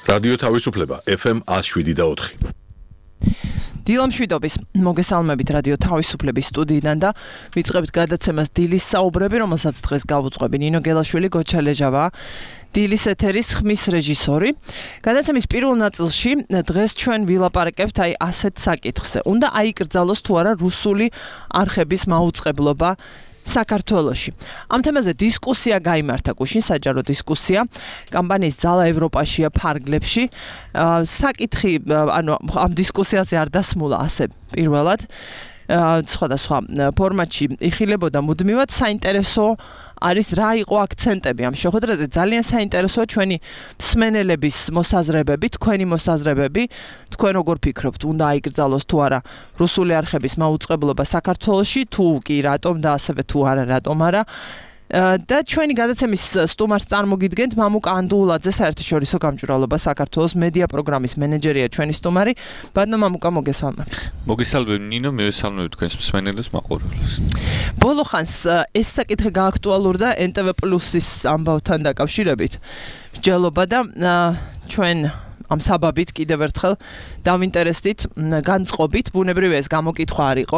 რადიო თავისუფლება FM 107.4. დილამშვიდობის მოგესალმებით რადიო თავისუფლების სტუდიიდან და ვიწყებთ გადაცემას დილის საუბრები, რომელსაც დღეს გავუძღვები ნინო გელაშვილი, გოჩალეჟავა, დილის ეთერის ხმის რეჟისორი. გადაცემის პირველ ნაწილში დღეს ჩვენ ვილაპარაკებთ ასეთ საკითხზე. უნდა აიკრძალოს თუ არა რუსული არხების მაუწყებლობა საქართველოში. ამ თემაზე დისკუსია გაიმართა გუშინ, საჯარო დისკუსია. კამპანიის ძალა ევროპაშია ფარგლებში. საკითხი, ამ დისკუსიაზე არ დასმულა ასე პირველად. სხვადასხვა ფორმატში იხილებოდა მუდმივად. საინტერესო არის რა იყო აქცენტები ამ შეხვედრაზე. ძალიან საინტერესოა ჩვენი მსმენელების მოსაზრებები, თქვენი მოსაზრებები. თქვენ როგორ ფიქრობთ, უნდა აიკრძალოს თუ არა რუსული არხების მაუწყებლობა საქართველოში, თუ კი რატომ და ასევე თუ არა რატომ არა. და ჩვენი გადაცემის სტუმარს წარმოგიდგენთ მამუკა ანდულაძე, საერთაშორისო გამჭვირვალობა საქართველოს მედია პროგრამის მენეჯერია ჩვენი სტუმარი. ბატონო მამუკა, მოგესალმებით. მოგესალმებით ნინო, მივესალმებით თქვენს მსმენელებს, მაყურებელს. ბოლო ხანს ეს საკითხი გააქტუალურდა NTV+-ის ამბავთან დაკავშირებით. მსჯელობა და ჩვენ ამ საბაბით კიდევ ერთხელ დავინტერესდით, განწყობით, ბუნებრივია ეს გამოკითხვა არ იყო.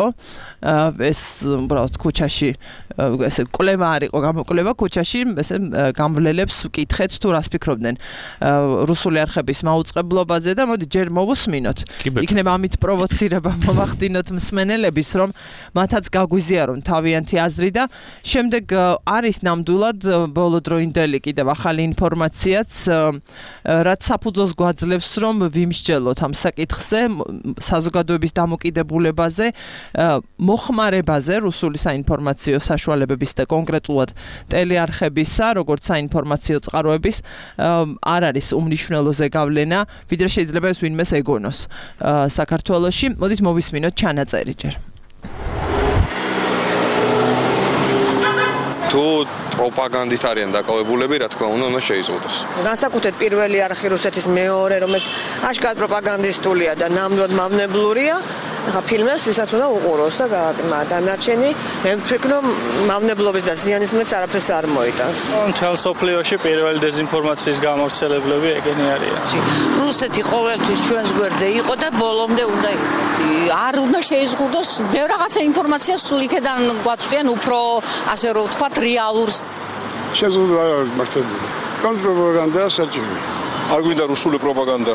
ეს უბრალოდ ქუჩაში ესე კვლევა არ იყო, გამოკვლევა ქუჩაში, ესე გამვლელებს ვკითხეთ თუ რას ფიქრობდნენ რუსული არხების მაუწყებლობაზე და მოდი ჯერ მოვუსმინოთ. იქნება ამით პროვოცირება მომახდინოთ მსმენელების, რომ მათაც გაგვიზიარონ თავიანთი აზრი და შემდეგ არის ნამდვილად ბოლოდროინდელი კიდევ ახალი ინფორმაციაც, რაც საფუძველს გვაძლევს, რომ ვიმსჯელოთ ამ საკითხზე, საზოგადოების დამოკიდებულებაზე, მოხმარებაზე რუსული საინფორმაციო საშუალებების და კონკრეტულად ტელეარხებისა, როგორც საინფორმაციო წყაროების, არ არის უმნიშვნელო ზეგავლენა, ვიდრე შეიძლება ეს ვინმეს ეგონოს საქართველოში. მოდით მოვისმინოთ ჩანაწერი ჯერ. თუ პროპაგანდით არიან დაკავებულები, რა თქმა უნდა შეიზღუდოს. განსაკუთრებით პირველი არხი რუსეთის მეორე, რომელიც აშკარად პროპაგანდისტულია და ნამდვილად მავნებლურია, ახლა ფილმებს ვისაც უნდა უყუროს და დანარჩენი, მე ვფიქრობ, მავნებლობის და ზიანის მეც არაფერს არ მოიტანს. მთელ სოფლიოში პირველი დეზინფორმაციის გამავრცელებლები ეგენი არიან. რუსეთი ყოველთვის ჩვენს გვერდზე იყო და ბოლომდე უნდა იყოს. არ უნდა შეიზღუდოს, ბევრ რაღაცა ინფორმაციას სულ იქედან გვაწვდიან უფრო, ასე რომ ვთქვათ, რეალურს. შეზღუდვა არ არის მართებული. კონტრპროპაგანდაა საჭირო. არ გვინდა რუსული პროპაგანდა.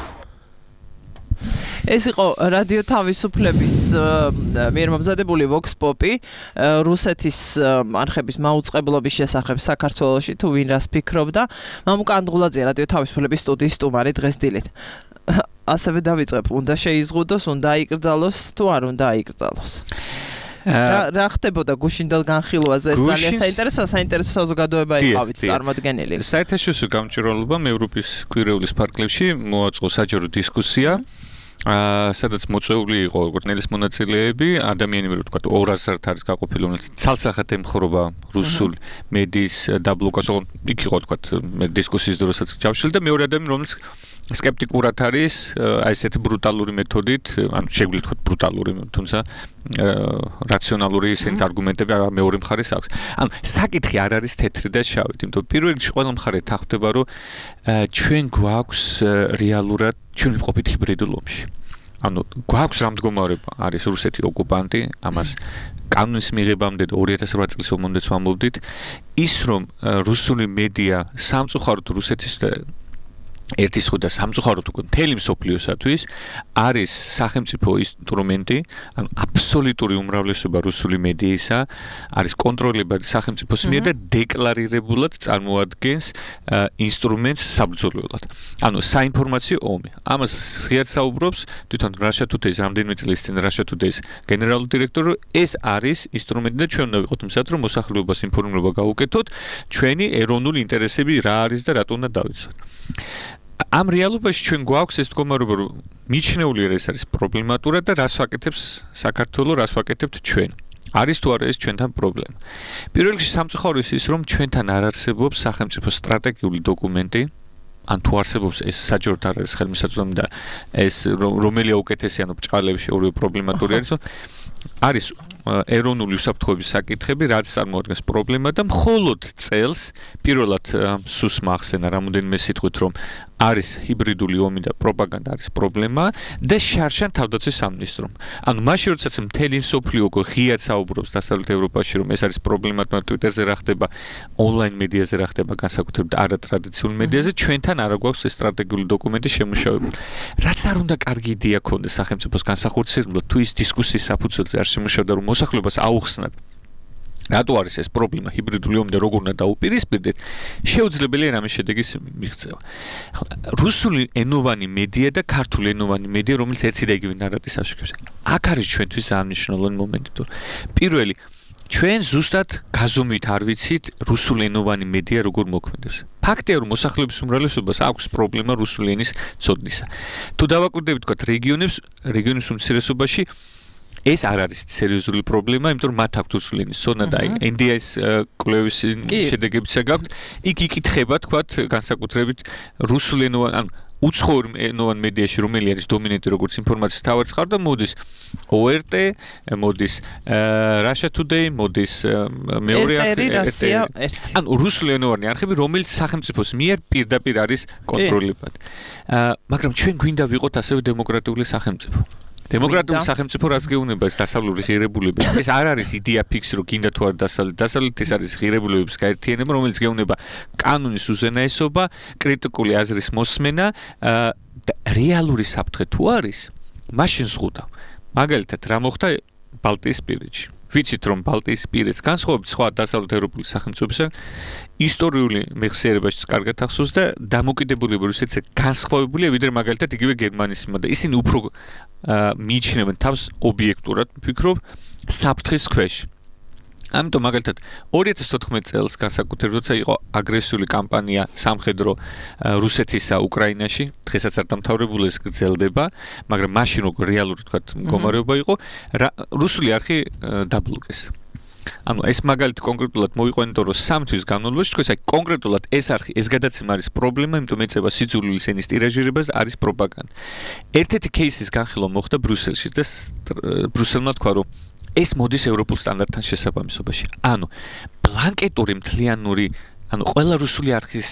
ეს იყო რადიო თავისუფლების მიერ მომზადებული Vox Pop-ი რუსეთის არხების მაუწყებლობის შესახებ საქართველოში, თუ ვინ რას ფიქრობდა. მამუკა ანდულაძე, რადიო თავისუფლების სტუდიის სტუმარი დღეს დილით. ასევე დავიწყებ, უნდა შეიზღუდოს, უნდა აიკრძალოს, თუ არ უნდა აიკრძალოს. რა ხდებოდა გუშინდელ განხილვაზე? ეს ძალიან საინტერესო საზოგადოება იყავით წარმოდგენილი. საერთაშორისო გამჭვირვალობამ ევროპის კვირეულის ფარგლებში მოაწყო საჯარო დისკუსია, სადაც მოწვეული იყო კორნელის მონაწილეები, ადამიანები, რო ვთქვათ, 200-ად არის გაყოფილი, რომელიც ცალსახად ემხრობა რუსულ მედიის დაბლოკას, იქ იყო ვთქვათ, დისკუსიის დროსაც ჩავშლილი და მეორე ადამიანი, რომელიც სკეპტიკურად არის აი ესეთი ბრუტალური მეთოდით, ანუ შეგვიძლია ვთქვათ ბრუტალური, თუმცა რაციონალური ისეთი არგუმენტები მეორე მხარეს აქვს. ანუ საკითხი არ არის თეთრი და შავი, იმიტომ რომ პირველ რიგში ყველა მხარე თანხმდება, რომ ჩვენ გვაქვს რეალურად ჩვენ ვყოფით ჰიბრიდულ ომში. ანუ გვაქვს რა მდგომარეობა არის რუსეთი ოკუპანტი, ამას კანონის მიღებამდე 2008 წლის ომამდეც ვამბობდით, ის რომ რუსული მედია სამწუხაროდ რუსეთის ერთის ხუდა სამწუხაროდ უკვე მთელი მსოფლიოსათვის არის სახელმწიფო ინსტრუმენტი, ანუ აბსოლუტური უმრავლესობა რუსული მედიისა არის კონტროლირებული სახელმწიფოს მიერ და დეკლარირებულად წარმოადგენს ინსტრუმენტს საბრძოლველად. ანუ საინფორმაციო ომი. ამას ღიად საუბრობს თვითონ Russia Today-ს რამდენიმე წლის წინ Russia Today-ს გენერალური დირექტორი, ეს არის ინსტრუმენტი და ჩვენ უნდა ვიყოთ მზად, რომ მოსახლეობას ინფორმირება გავუკეთოთ, ჩვენი ეროვნული ინტერესები რა არის და რატო უნდა დავიცვათ. ამ რეალობაში ჩვენ გვაქვს ეს მდგომარეობა, რომ მიჩნეული ეს არის პრობლემატურად და რას ვაკეთებს საქართველო, რას ვაკეთებთ ჩვენ. არის თუ არა ეს ჩვენთან პრობლემა. პირველ რიგში სამწუხაროდ ის, რომ ჩვენთან არ არსებობს სახელმწიფო სტრატეგიული დოკუმენტი, ან თუ არსებობს ეს საჯაროდ არ არის ხელმისაწვდომი და ეს რომელია უკეთესი, ანუ ბჭყალებში ორივე პრობლემატური არის, არის ეროვნული უსაფრთხოების საკითხები, რაც წარმოადგენს პრობლემა და მხოლოდ წელს პირველად სუს მახსენა რამოდენიმე სიტყვით, რომ არის ჰიბრიდული ომი და პროპაგანდა არის პრობლემა და შარშან თავდაცვის სამინისტრომ. ანუ მაშინ როდესაც მთელი მსოფლიო ღიად საუბრობს დასავლეთ ევროპაში რომ ეს არის პრობლემა Twitter-ზე რა ხდება, ონლაინ მედიაზე რა ხდება, განსაკუთრებით არატრადიციული მედიაზე, ჩვენთან არ გვაქვს ეს სტრატეგიული დოკუმენტი შემუშავებული. რაც არ უნდა კარგი იდეა ქონდეს სახელმწიფოს განსახორციელებლად თუ ის დისკუსიის საფუძველზე არ შემუშავდა რომ მოსახლეობას აუხსნათ რატო არის ეს პრობლემა ჰიბრიდული ომი და როგორ უნდა დაუპირისპირდეთ, შეუძლებელია რამე შედეგის მიღწევა. რუსული ენოვანი მედია და ქართული ენოვანი მედია, რომელიც ერთი და იგივე ნარატივს აშუქებს. აქ არის ჩვენთვის ძალიან მნიშვნელოვანი მომენტი, თუ პირველი ჩვენ ზუსტად გაზომით არ ვიცით რუსული ენოვანი მედია როგორ მოქმედებს. ფაქტია რომ მოსახლეობის უმრავლესობას აქვს პრობლემა რუსული ენის ცოდნისა. თუ დავაკვირდებით თქვა რეგიონის უმცირესობაში ეს არ არის სერიოზული პრობლემა, იმიტომ რომ მათ აქვს რუსული ენის ცოდნა და NDI-ის კვლევის შედეგებიც გაქვთ. იქ იკითხება თქვა განსაკუთრებით რუსული ენოვანი, ანუ უცხოურ ენოვან მედიაში რომელი არის დომინანტი როგორც ინფორმაციის თავად წყარო და მოდის ORT, მოდის Russia Today, მოდის მეორე არხი, ანუ რუსული ენოვანი არხები, რომელიც სახელმწიფოს მიერ პირდაპირ არის კონტროლებადი. მაგრამ ჩვენ გვინდა ვიყოთ ასევე დემოკრატიული სახელმწიფო. დემოკრატიული სახელმწიფო რაც გეუბნება ეს დასავლური ღირებულება. ეს არ არის იდეა ფიქსი რომ გინდა თუ არ დასავლეთ ეს არის ღირებულებების გაერთიანება, რომელიც გეუბნება კანონის უზენაესობა, კრიტიკული აზრის მოსმენა და რეალური საფრთხე თუ არის, მაშინ ზღუდავ. მაგალითად, რა მოხდა ბალტიისპირეთში. ვიცით რომ ბალტიისპირეთს განსხვავებით სხვა დასავლეთ ევროპული სახელმწიფოებისგან ისტორიული მეხსიერებაშიც კარგად ახსოვს და დამოკიდებულება რუსეთზე განსხვავებულია ვიდრე მაგალითად იგივე გერმანიის მიმართ და ისინი უფრო მიიჩნევენ თავს ობიექტურად ვფიქრობ საფრთხის ქვეშ. ამიტომ მაგალითად 2014 წელს განსაკუთრებით როცა იყო აგრესიული კამპანია სამხედრო რუსეთისა უკრაინაში, დღესაც არ დამთავრებული ეს გრძელდება, მაგრამ მაშინ როგორ რეალური თქვა მდგომარეობა იყო, რუსული არხი დაბლოკეს. ანუ ეს მაგალითი კონკრეტულად მოიყვანეთ რომ 3 თვის განმავლობაში თქვენ აი კონკრეტულად ეს არხი, ეს გადაცემა არის პრობლემა, იმიტომ ეწევა სიძულვილის ენის ტირაჟირებას და არის პროპაგანდა. ერთ-ერთი кейსის განხილვა მოხდა ბრიუსელში და ბრიუსელმა თქვა რომ ეს მოდის ევროპულ სტანდარტთან შესაბამისობაში. ანუ ბლანკეტური მთლიანური, ანუ ყველა რუსული არხის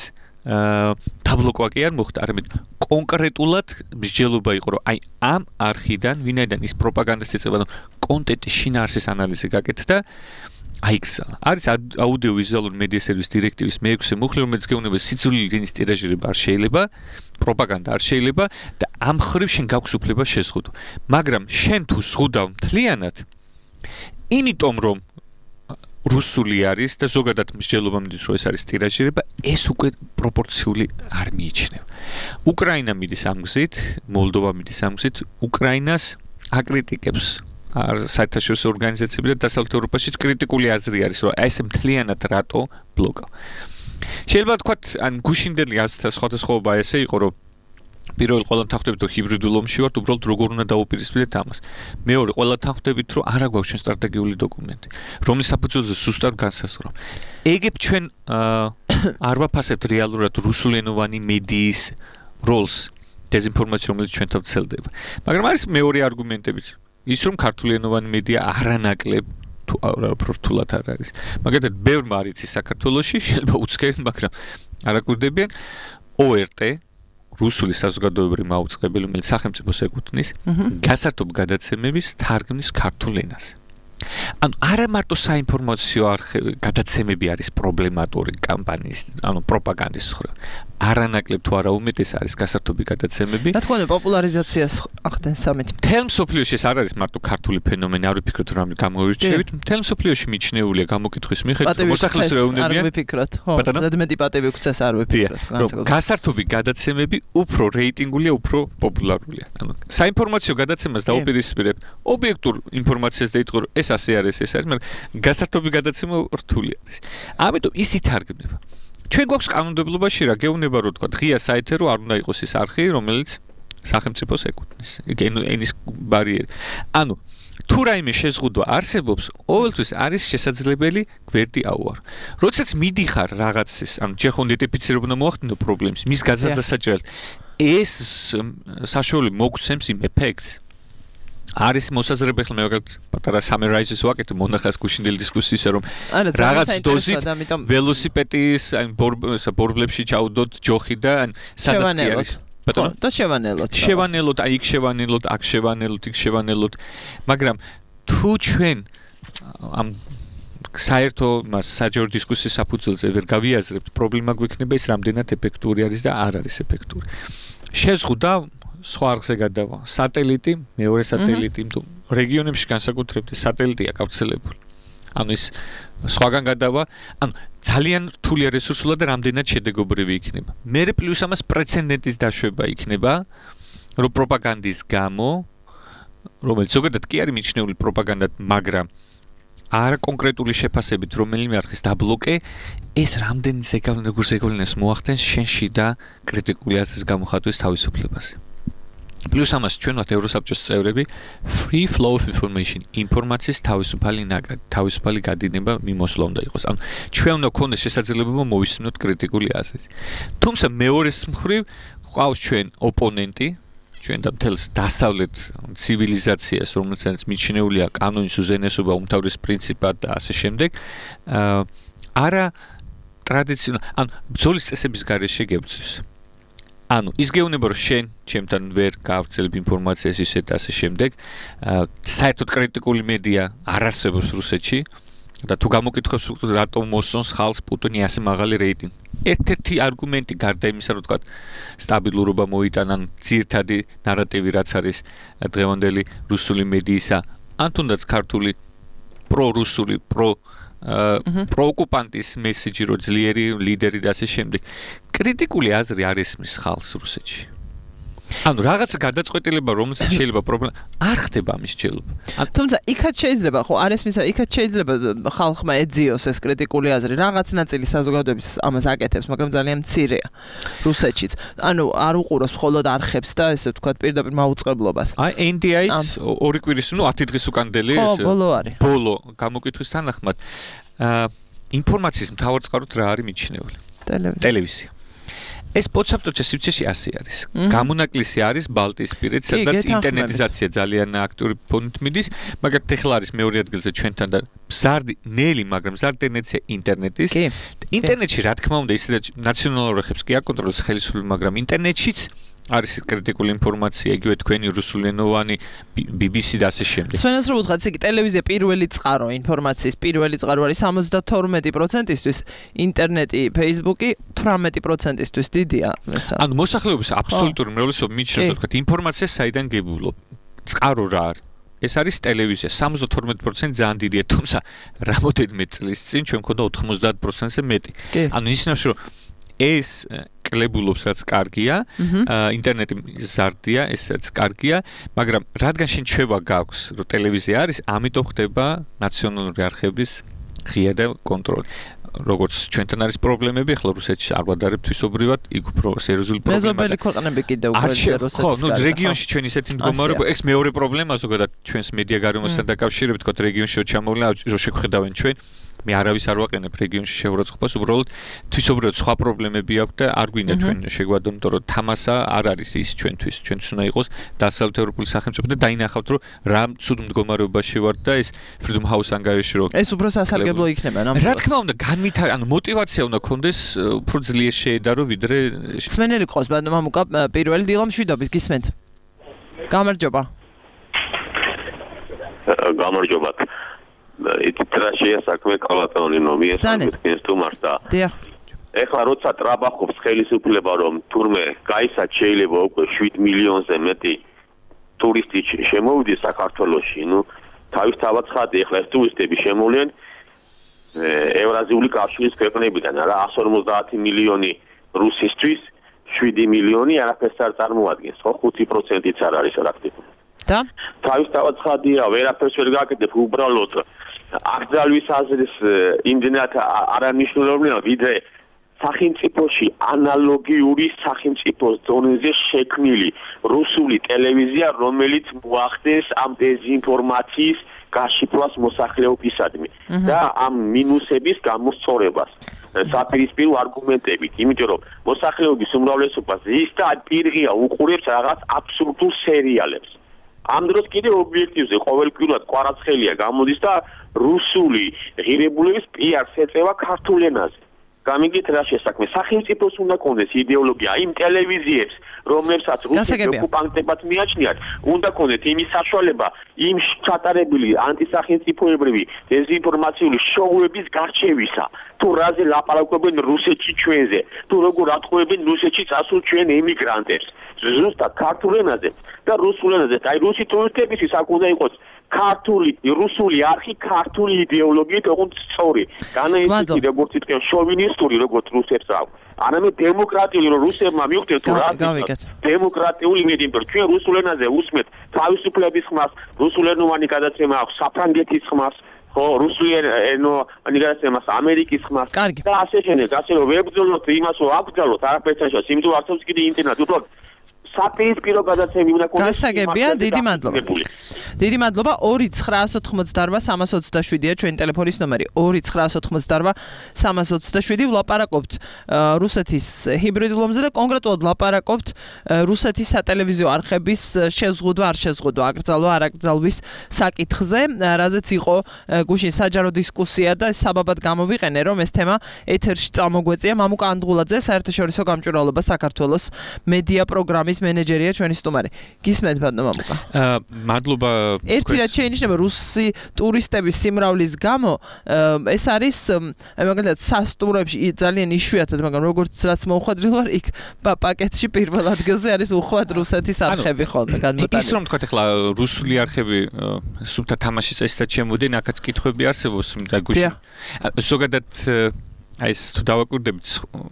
დაბლოკვა კი არ მოხდა, არამედ კონკრეტულად მსჯელობა იყო, რომ აი ამ არხიდან, ვინაიდან ის პროპაგანდას ეწევა და კონტენტის შინაარსის ანალიზი გაკეთდა, აიქცალა. არის აუდიოვიზუალური მედია სერვისის დირექტივის მე-6 მუხლი, რომელიც გეუბნება სიძულვილის ენის ტირაჟირება არ შეიძლება, პროპაგანდა არ შეიძლება და ამ ხრივ შენ გაქვს უფლება შეზღუდო. მაგრამ შენ თუ ზღუდავ მთლიანად იმიტომ რომ რუსული არის და ზოგადად მსჯელობა მიდის რომ ეს არის ტირაჟირება, ეს უკვე პროპორციული არ მიიჩნევა. უკრაინა მიდის ამ გზით, მოლდოვა მიდის ამ გზით, უკრაინას აკრიტიკებს საერთაშორისო ორგანიზაციები და დასავლეთ ევროპაშიც კრიტიკული აზრი არის, რომ ეს მთლიანად რატო ბლოკავ. შეიძლება თქვა, ან გუშინდელი აზრთა სხვადასხვაობა ესე იყო, რომ პირველი ყველა თანხმდებით რომ ჰიბრიდულ ომში ვართ, უბრალოდ როგორ უნდა დაუპირისპირდეთ ამას. მეორე ყველა თანხმდებით რომ არა გვაქვს ჩვენ სტრატეგიული დოკუმენტი, რომლის საფუძველზე ზუსტად განსაზღვრავ. ეგებ ჩვენ არ ვაფასებთ რეალურად რუსულენოვანი მედიის როლს დეზინფორმაციაში, რომელიც ჩვენთან ვრცელდება. მაგრამ არის მეორე არგუმენტებიც. ის რომ ქართულენოვანი მედია არანაკლებ თუ რთულად არ არის. მაგალითად, ბევრმა არ იცის საქართველოში, შეიძლება უცხერენ, მაგრამ არაკვირდებიან ORT რუსული საზოგადოებრივი მაუწყებელი, რომელიც სახელმწიფოს ეკუთვნის, გასართობ გადაცემების თარგმნის ქართულ ენაზე. ანუ არა მარტო საინფორმაციო გადაცემები არის პრობლემატური კამპანიის, ანუ პროპაგანდის ხრო. არანაკლებ თუ არა უმეტეს არის გასართობი გადაცემები. რა თქმა უნდა, პოპულარიზაციას ახდენ სამეთ. მთელ მსოფლიოში ეს არ არის მარტო ქართული ფენომენი, არ ვფიქრობთ რომ ამით გამოირჩევით. მთელ მსოფლიოში მიჩნეულია გამოკითხვის მიხედვით, მოსახლეობის რეუნებიან. არ ვიფიქროთ, ხო, ზედმეტი პატივი უქცეს არ ვიფიქროთ. გასართობი გადაცემები უფრო რეიტინგულია, უფრო პოპულარულია. ანუ საინფორმაციო გადაცემას დაუპირისპირებ ობიექტურ ინფორმაციას და იტყვი რომ ეს ასე არის, ეს არის, მაგრამ გასართობი გადაცემა რთული არის. ამიტომ ის ითარგმნება. ჩვენ გვაქვს კანონმდებლობაში რა გეუბნება რომ თქვა ღია საეთერო არ უნდა იყოს ის არხი, რომელიც სახელმწიფოს ეკუთვნის. ენის ბარიერი. ანუ თუ რაიმე შეზღუდვა არსებობს, ყოველთვის არის შესაძლებელი გვერდი აუარო. როდესაც მიდიხარ რაღაცის, ანუ ჯერ ხომ იდენტიფიცირება უნდა მოახდინო პრობლემის, მის გაზრდასაჭერად ეს საშუალო მოგცემს იმ ეფექტს. არის მოსაზრება ხელ მე ვაგად პატარა summarize-ის ვაკეთე მონახას გუშინდელი დისკუსიისა რომ რაღაც დოზით ველოსიპედის აი ბორბლებში ჩაუდოთ ჯოხი და სადაც კი არის ბატონო და შევანელოთ აი იქ შევანელოთ აქ შევანელოთ იქ შევანელოთ მაგრამ თუ ჩვენ ამ საერთო მას საჯარო დისკუსიის საფუძველზე ვერ გავიაზრებთ პრობლემა გვექნება ის რამდენად ეფექტური არის და არ არის ეფექტური შეზღუდა სხვა არხზე გადავა სატელიტი მეორე სატელიტი რეგიონებში განსაკუთრებით სატელიტია გავრცელებული ანუ ის სხვაგან გადავა ანუ ძალიან რთულია რესურსულად და რამდენად შედეგობრივი იქნება მე პლუს ამას პრეცედენტის დაშვება იქნება რომ პროპაგანდის გამო რომელიც ზოგადად კი არის მიჩნეული პროპაგანდად მაგრამ არა კონკრეტული შეფასებით რომელიმე არხის დაბლოკე ეს რამდენი როგორც ზეგავლენას მოახდენს შენში და კრიტიკული აზრის გამოხატვის თავისუფლებაზე პლუს ამას ჩვენ ვართ ევროსაბჭოს წევრები free flow of information ინფორმაციის თავისუფალი გადინება მიმოსვლა უნდა იყოს ანუ ჩვენ უნდა გქონდეს შესაძლებლობა მოვისმინოთ კრიტიკული აზრი თუმცა მეორეს მხრივ ყავს ჩვენ ოპონენტი ჩვენ და მთელს დასავლეთ ცივილიზაციას რომელსაც მიჩნეულია კანონის უზენაესობა უმთავრეს პრინციპად და ასე შემდეგ არა ტრადიციული ანუ ბრძოლის წესების გარეშე გებრძვის ანუ ის გეუბნება რომ შენ ჩემთან ვერ გავცელებ ინფორმაციას ისე და ასე შემდეგ საერთოდ კრიტიკული მედია არ არსებობს რუსეთში და თუ გამოკითხებს რატომ მოსწონს ხალხს პუტინი ასე მაღალი რეიტინგი ერთ-ერთი არგუმენტი გარდა იმისა რომ თქვა სტაბილურობა მოიტანა ან ძირთადი ნარატივი რაც არის დღევანდელი რუსული მედიისა ან თუნდაც ქართული პრორუსული პროოკუპანტის მესიჯი რო ძლიერი ლიდერი და ასე შემდეგ კრიტიკული აზრი არ ესმის ხალხს რუსეთში ანუ რაღაც გადაწყვეტილება რომელსაც შეიძლება პრობლემა არ ხდება ამის შეიძლება თუმცა იქაც შეიძლება ხო არ ესმის იქაც შეიძლება ხალხმა ეძიოს ეს კრიტიკული აზრი რაღაც ნაწილი საზოგადოების ამას აკეთებს მაგრამ ძალიან მცირეა რუსეთშიც ანუ არ უყუროს მხოლოდ არხებს და ესე ვთქვათ პირდაპირ მაუწყებლობას აი NDI-ს ორი კვირის 10 დღის უკანდელი ბოლო გამოკითხვის თანახმად ინფორმაციის მთავარწყაროდ რა არის მიჩნეული ტელევიზია ეს პოცაპტოჩა სივრცეში ასე არის. გამონაკლისი არის ბალტიისპირეთ, სადაც ინტერნეტიზაცია ძალიან აქტიური ფონით მიდის, მაგრამ ეხლა არის მეორე ადგილზე ჩვენთან და მზარდი ნელი, მაგრამ მზარდი ტენდენცია ინტერნეტის. ინტერნეტში რა თქმა უნდა ისედაც ნაციონალურ არხებს კი აკონტროლებს ხელისუფლება, მაგრამ ინტერნეტშიც არის კრიტიკული ინფორმაცია, იგივე თქვენი რუსულენოვანი BBC და ასე შემდეგ. სვენას რო ვუძღათ, იგი ტელევიზია პირველი წყარო ინფორმაციის, პირველი წყარო არის 72%-ისთვის, ინტერნეტი, Facebook-ი 18%-ისთვის დიდია. ანუ მოსახლეობის აბსოლუტური უმრავლესობა მიჩნევს, თქვათ, ინფორმაციას საიდან გებულობ. წყარო რა არის? ეს არის ტელევიზია, 72% ძალიან დიდია, თუმცა რამოდენიმე წლის წინ ჩვენ მქონდა 90%-ზე მეტი. ანუ ისნავს რომ ეს კლებულობს რაც კარგია, ინტერნეტი ზარდია, ესაც კარგია, მაგრამ რადგან შენ ჩვევა გაქვს, რომ ტელევიზია არის, ამიტომ ხდება ნაციონალური არხების ღია და კონტროლი. როგორც ჩვენთან არის პრობლემები, ახლა რუსეთში არ ვადარებ თვისობრივად, იქ უფრო სერიოზული პრობლემაა. მეზობელი ქვეყნები კიდევ უკვე რუსეთს. ხო, ნუ რეგიონში ჩვენ ისეთი მდგომარეობა, ეს მეორე პრობლემა ზოგადად ჩვენს მედია გარემოსთან დაკავშირებით, თქო რეგიონში რო ჩამოვლა, რო შეგვხედავენ ჩვენ მე არავის არ ვაყენებ რეგიონში შეურაცხყოფას, უბრალოდ თვისობრივად სხვა პრობლემები აქვს და არ გვინდა ჩვენ შეგვადონ, იმიტომ რომ თამასა არ არის ის ჩვენთვის უნდა იყოს დასავლეთ ევროპული სახელმწიფო და დაინახავთ რომ რა ცუდ მდგომარეობაში ვართ და ეს Freedom House ანგარიში რომ ეს უფრო სასარგებლო იქნება ნამდვილად. რა თქმა უნდა, ანუ მოტივაცია უნდა გქონდეს უფრო ძლიერ შეედარო ვიდრე სვენელი ყავს მამუკა პირველი დილა მშვიდობის გისმენთ. გამარჯობა. გამარჯობათ. ეთრაშია საქმე კალატონინო მიესალმეთ თუ მართა. დიახ. ეხლა როცა ტრაბახობს ხელისუფლება რომ თურმე გაიცათ შეიძლება უკვე 7 მილიონზე მეტი ტურისტი შემოვიდეს საქართველოში, ნუ თავისთავად ხატი ეხლა ეს ტურისტები შემოვლენ ევრაზიული კავშირის ქვეყნებიდან, რა 150 მილიონი რუსისთვის 7 მილიონი არაფერს არ წარმოადგენს, ხო 5%-იც არ არის პრაქტიკულად. და თავისთავად ხადია, ვერაფერს ვერ გაკეთებ, უბრალოდ აკრძალვის აზრის იმდენად არანიშნულოვანია, ვიდრე სახელმწიფოში ანალოგიური სახელმწიფოს დონეზე შექმნილი რუსული ტელევიზია, რომელიც მოახდენს ამ დეზინფორმაციის გაშიფრვას მოსახლეობისადმი და ამ მინუსების გამოსწორებას საპირისპირო არგუმენტებით, იმიტომ რომ მოსახლეობის უმრავლესობა ზის და პირღია უყურებს რაღაც აბსურდულ სერიალებს. ამ დროს კიდე ობიექტივზე ყოველკვირად კვარაცხელია გამოდის და რუსული ღირებულების პიარს ეწევა ქართულ ენაზე. გამიგეთ რა შესაქმე სახელმწიფოს უნდა კონდეს იდეოლოგია იმ ტელევიზიებს რომლებსაც რუსეთის ოკუპანტებად მიაჩნიათ უნდა კონდეთ იმის საშუალება იმ ჩატარებული ანტისახელმწიფოებრივი დეზინფორმაციული შოუების გარჩევისა თუ რაზე ლაპარაკობენ რუსეთში ჩვენზე თუ როგორ ატყუებენ რუსეთში წასულ ჩვენ ემიგრანტებს ზუსტად ქართულ ენაზე და რუსულ ენაზე აი რუსი ტურისტებისთვის აქ უნდა იყოს ქართული რუსული არხი ქართული იდეოლოგიით ოღონდ სწორი განაიცდით როგორც თქვენ შოვინისტური როგორც რუსებს აქვს არამედ დემოკრატიული რომ რუსებმა მიუღდნენ თუ რა დემოკრატიული მედიმპერ ჩვენ რუსულ ენაზე უსმენთ თავისუფლების ხმას რუსულენოვანი გადაცემა აქვს საფრანგეთის ხმას ხო რუსულენოვანი გადაცემას ამერიკის ხმას და ასე შემდეგ ასე რომ ვებრძოლოთ იმას რომ აკრძალოთ არაფერს არ იმიტომ არსებობს კიდე ინტერნეტი უბრალოდ საპირისპირო გადაცემი უნდა კონდეს. გასაგებია, დიდი მადლობა. დიდი მადლობა 2988327-ია ჩვენი ტელეფონის ნომერი 2988327 ვლაპარაკობთ რუსეთის ჰიბრიდულ ომზე და კონკრეტულად ვლაპარაკობთ რუსეთის სატელევიზიო არხების შეზღუდვა არ შეზღუდვა აკრძალვა არ აკრძალვის საკითხზე, რაზეც იყო გუშინ საჯარო დისკუსია და საბაბად გამოვიყენე რომ ეს თემა ეთერში წამოგვეწია მამუკა ანდღულაძე საერთაშორისო გამჭვირვალობა საქართველოს მედია პროგრამის მენეჯერია ჩვენი სტუმარი. გისმენთ ბატონო მამუკა. მადლობა. ერთი რაც შეინიშნება რუსი ტურისტების სიმრავლის გამო ეს არის მაგალითად სასტუმროებში ძალიან იშვიათად მაგრამ როგორც რაც მოუხვედრილ ვარ იქ პაკეტში პირველ ადგილზე არის უხვად რუსეთის არხები ხოლმე განმოტანილი. ის რომ თქვა ახლა რუსული არხები სუფთა თამაშის წესით ჩემოდენ აქაც კითხვები არსებობს და გუშინ ზოგადად აი ეს თუ დავაკვირდებით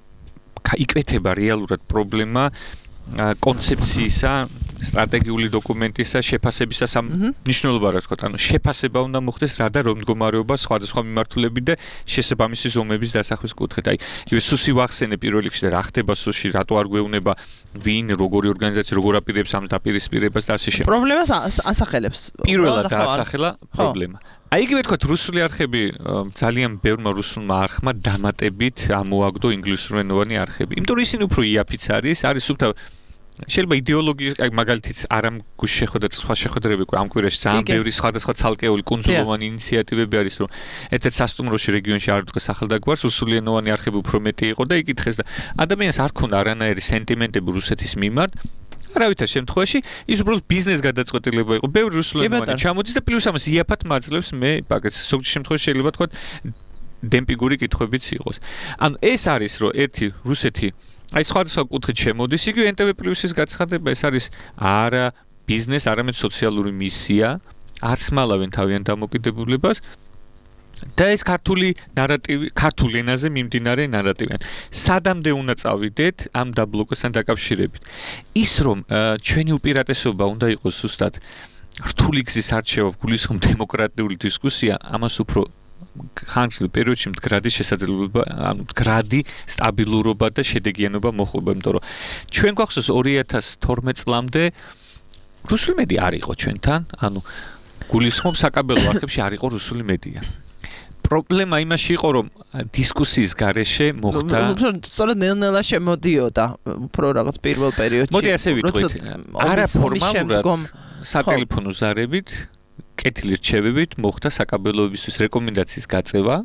იკვეთება რეალურად პრობლემა კონცეფციისა, სტრატეგიული დოკუმენტისა, შეფასებისა მნიშვნელობა რა თქმა უნდა, შეფასება უნდა მოხდეს რა და რომ მდგომარეობა სხვადასხვა მიმართულებით და შესაბამისი ზომების დასახვის კუთხით. აი, იგივე სუსი ვახსენე პირველ რიგში და რა ხდება სუსში, რატო არ გვეუბნება ვინ, როგორი ორგანიზაცია, როგორ აპირებს ამ დაპირისპირებას და ასე შემდეგ. პრობლემას ასახელებს. პირველად დაასახელა პრობლემა. აი იგივე თქვა რუსული არხები ძალიან ბევრმა რუსულმა არხმა დამატებით ამოაგდო ინგლისურენოვანი არხები. იმიტომ რომ ისინი უფრო იაფიც არის სუფთა შეიძლება იდეოლოგიის აი მაგალითიც არამ გუშ შეხვდა სხვა შეხვედრები ამ კვირაში ძალიან ბევრი სხვადასხვა ცალკეული კუნძულოვანი ინიციატივები არის რომ ერთ-ერთ სასტუმროში რეგიონში არ დღეს ახალდაგვარს რუსულენოვანი არხები უფრო მეტი იყო და იკითხეს და ადამიანს არ ქონდა არანაირი სენტიმენტები რუსეთის მიმართ არავითარ შემთხვევაში ის უბრალოდ ბიზნეს გადაწყვეტილება იყო. ბევრი რუსულენოვანი ჩამოდის და პლუს ამას იაფად მაძლევს მე პაკეტს. ზოგიერთ შემთხვევაში შეიძლება თქვა დემპინგური კითხვებიც იყოს. ანუ ეს არის რომ ერთი რუსეთი აი სხვადასხვა კუთხით შემოდის, იგივე NTV+-ის გაცხადება ეს არის არა ბიზნეს, არამედ სოციალური მისია, არც მალავენ თავიანთ დამოკიდებულებას და ეს ქართული ნარატივი, ქართულ ენაზე მიმდინარე ნარატივი. სადამდე უნდა წავიდეთ ამ დაბლოკოსთან დაკავშირებით. ის რომ ჩვენი უპირატესობა უნდა იყოს ზუსტად რთული გზის არჩევა, გულისხმობ დემოკრატიული დისკუსია, ამას უფრო ხანგრძლივ პერიოდში მდგრადი შესაძლებლობა, ანუ მდგრადი სტაბილურობა და შედეგიანობა მოხდება, იმიტომ რომ ჩვენ გვახსოვს 2012 წლამდე რუსული მედია არ იყო ჩვენთან, ანუ გულისხმობ საკაბელო არხებში არ იყო რუსული მედია. პრობლემა იმაში იყო, რომ დისკუსიის გარეშე მოხდა სწორედ ნელ-ნელა შემოდიოდა უფრო რაღაც პირველ პერიოდში. მოდი ასე ვიტყვით, არა ფორმალურად სატელეფონო ზარებით კეთილი რჩევებით მოხდა საკაბელოებისთვის რეკომენდაციის გაწევა,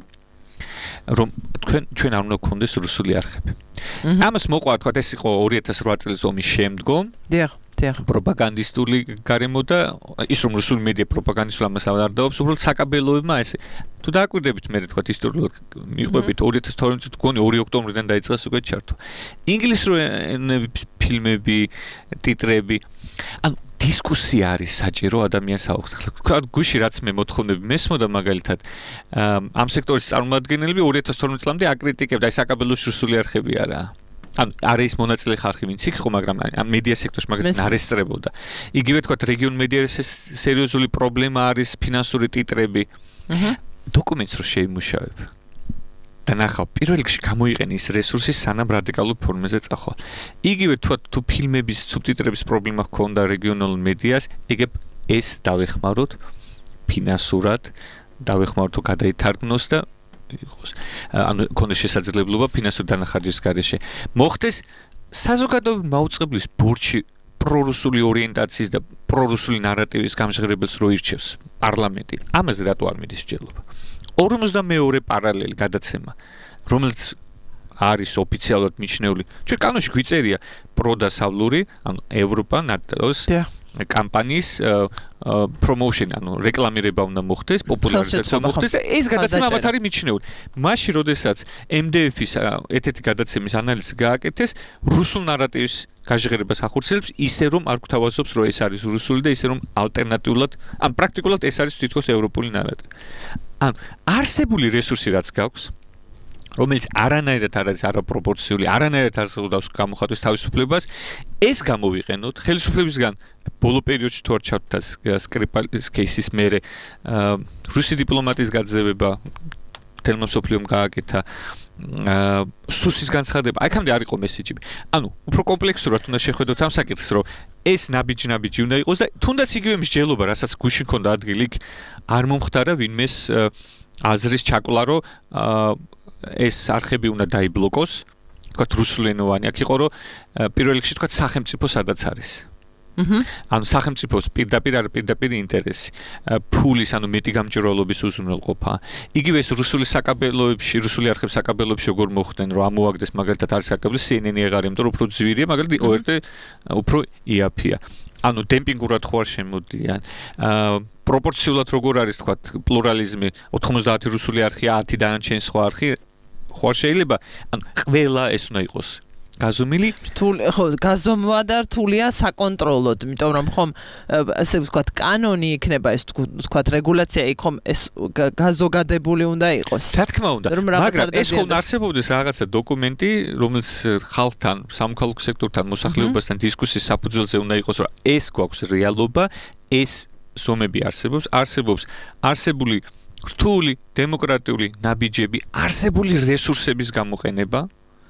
რომ ჩვენ არ უნდა გქონდეს რუსული არხები. ამას მოყვა თქვა ეს იყო 2008 წლის ომის შემდგომ. დიახ. პროპაგანდისტული გარემო და ის რომ რუსული მედია პროპაგანდისტულ ამას არ დაობს, უბრალოდ საკაბელოებმა ესე თუ დააკვირდებით მე თქვა ისტორიულად მიყვებით 2012 წლის გონი 2 ოქტომბრიდან დაიწყეს უკვე ჩართვა. ინგლისური ფილმები, ტიტრები ანუ დისკუსია არის საჭირო ადამიანს აუხსნა. თქვა გუში რაც მე მოთხოვნები მესმოდა მაგალითად ამ სექტორის წარმომადგენლები 2012 წლამდე აკრიტიკებდა აი საკაბელოს რუსული არხები არა. ანუ არის მონაწილე ხალხი ვინც იქ იყო, მაგრამ ამ მედია სექტორში მაგალითად არ ესწრებოდა. იგივე თქვა რეგიონ მედიას სერიოზული პრობლემა არის ფინანსური ტიტრები. დოკუმენტს რო შეიმუშავებ. და ნახავ პირველ რიგში გამოიყენე ის რესურსი სანამ რადიკალურ ფორმაზე წახვალ. იგივე თუ ფილმების სუბტიტრების პრობლემა ჰქონდა რეგიონალურ მედიას, იგებ ეს დავეხმაროთ ფინანსურად, დავეხმაროთ გადაითარგმნოს და იყოს. ანუ ქონდეს შესაძლებლობა ფინანსური დანახარჯის გარეშე. მოხდეს საზოგადოებრივი მაუწყებლის ბორჩი პრორუსული ორიენტაციის და პრორუსული ნარატივის გამჟღავნებელს რო ირჩევს პარლამენტი. ამაზე რატო არ მიდის მსჯელობა? 52 პარალელი გადაცემა, რომელიც არის ოფიციალურად მიჩნეული. ჩვენ კანონში გვიწერია პროდასავლური, ანუ ევროპა ნატოს კამპანიის პრომოუშენი, ანუ რეკლამირება უნდა მოხდეს, პოპულარიზაცია მოხდეს და ეს გადაცემა ალბათ არის მიჩნეული. მაშინ, როდესაც MDF-ის ერთ-ერთი გადაცემის ანალიზი გააკეთეს, რუსულ ნარატივის გაჟღერებას ახორციელებს, ისე რომ არ გვთავაზობს, რომ ეს არის რუსული და ისე რომ ალტერნატიულად, ან პრაქტიკულად ეს არის თითქოს ევროპული ნარატივი. ან არსებული რესურსი რაც გაქვს, რომელიც არანაირად არ არის არაპროპორციული, არანაირად არ ზღუდავს გამოხატვის თავისუფლებას, ეს გამოვიყენოთ ხელისუფლებისგან ბოლო პერიოდში თუ არ ჩავთვალთ სკრიპალის кейსის მერე რუსი დიპლომატიის გაძევება თელმა მსოფლიომ გააკეთა სუსის განცხადება, აქამდე არ იყო მესიჯები. ანუ უფრო კომპლექსურად უნდა შეხვედოთ ამ საკითხს, რომ ეს ნაბიჯი უნდა იყოს და თუნდაც იგივე მსჯელობა, რასაც გუშინ ქონდა ადგილი, არ მომხდარა ვინმეს აზრის ჩაკლა, რომ ეს არხები უნდა დაიბლოკოს, თქვათ რუსულენოვანი, აქ იყო რომ პირველ რიგში თქვათ სახელმწიფო სადაც არის. ანუ სახელმწიფოს პირდაპირ არ პირდაპირ ინტერესი, ფულის, ანუ მეტი გამჭვირვალობის უზრუნველყოფა. იგივე ეს რუსული საკაბელოებში, რუსული არხების საკაბელოებში როგორ მოხდნენ, რომ ამოაგდეს მაგალითად არის საკაბელო CNN-ი აღარ, იმიტომ რომ უფრო ძვირია, მაგალითად ORT უფრო იაფია. ანუ დემპინგურად ხო არ შემოდიან. პროპორციულად როგორ არის თქვათ პლურალიზმი, 90 რუსული არხია, 10 დანარჩენი სხვა არხი ხო არ შეიძლება, ანუ ყველა ეს უნდა იყოს გაზომილი, ხო, გაზომვა და რთულია საკონტროლოდ, იმიტომ რომ ხომ ასე ვთქვათ, კანონი იქნება ეს ვთქვათ, რეგულაცია იქ ხომ ეს გაზოგადებული უნდა იყოს. რა თქმა უნდა, მაგრამ ეს ხომ არსებობდეს რაღაცა დოკუმენტი, რომელიც ხალხთან, სამოქალაქო სექტორთან, მოსახლეობასთან დისკუსიის საფუძველზე უნდა იყოს, რომ ეს გვაქვს რეალობა, ეს ზომები არსებობს არსებული რთული დემოკრატიული ნაბიჯები, არსებული რესურსების გამოყენება,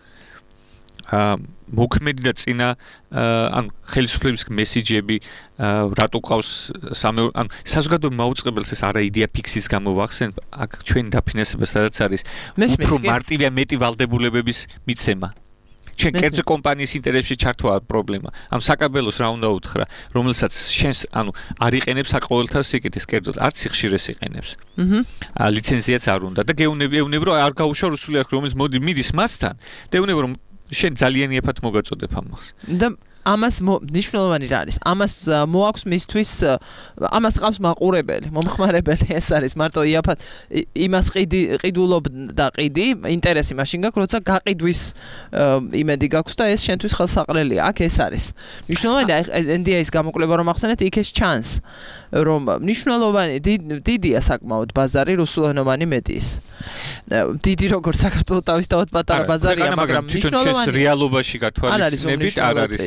მოქმედი და წინა ანუ ხელისუფლების მესიჯები, რატო ყავს ანუ საზოგადოებრივ მაუწყებელს ეს არა იდეა ფიქსის გამოვახსენ, აქ ჩვენი დაფინანსება სადაც არის უფრო მარტივია მეტი ვალდებულებების მიცემა. ჩვენ კერძო კომპანიის ინტერესებში ჩართვაა პრობლემა. ამ საკაბელოს რა უნდა უთხრა, რომელსაც შენს ანუ არ იყენებს საყოველთაო სიკეთის კერძოდ, არც სიხშირეს იყენებს. ლიცენზიაც არ უნდა და გეუბნები რომ არ გაუშვა რუსული არხი, რომელიც მიდის მასთან, და ეუბნები რომ შენ ძალიან იაფად მოგაწოდებ ამას. და ამას მნიშვნელოვანი რა არის? ამას მოაქვს მისთვის, ამას ყავს მაყურებელი, მომხმარებელი, ეს არის მარტო იაფად იმას ყიდულობ და ყიდი, ინტერესი მაშინ გაქვს, როცა გაყიდვის იმედი გაქვს და ეს შენთვის ხელსაყრელია. აქ ეს არის. მნიშვნელოვანი NDA-ის გამოკვლევა რომ ახსენეთ, იქ ეს ჩანს, რომ მნიშვნელოვანი დიდია საკმაოდ ბაზარი რუსულენოვანი მედიის. დიდი როგორ საქართველოს თავისთავად პატარა ბაზარია, მაგრამ მნიშვნელოვანი რეალობაში გათვალისწინებით არ არის.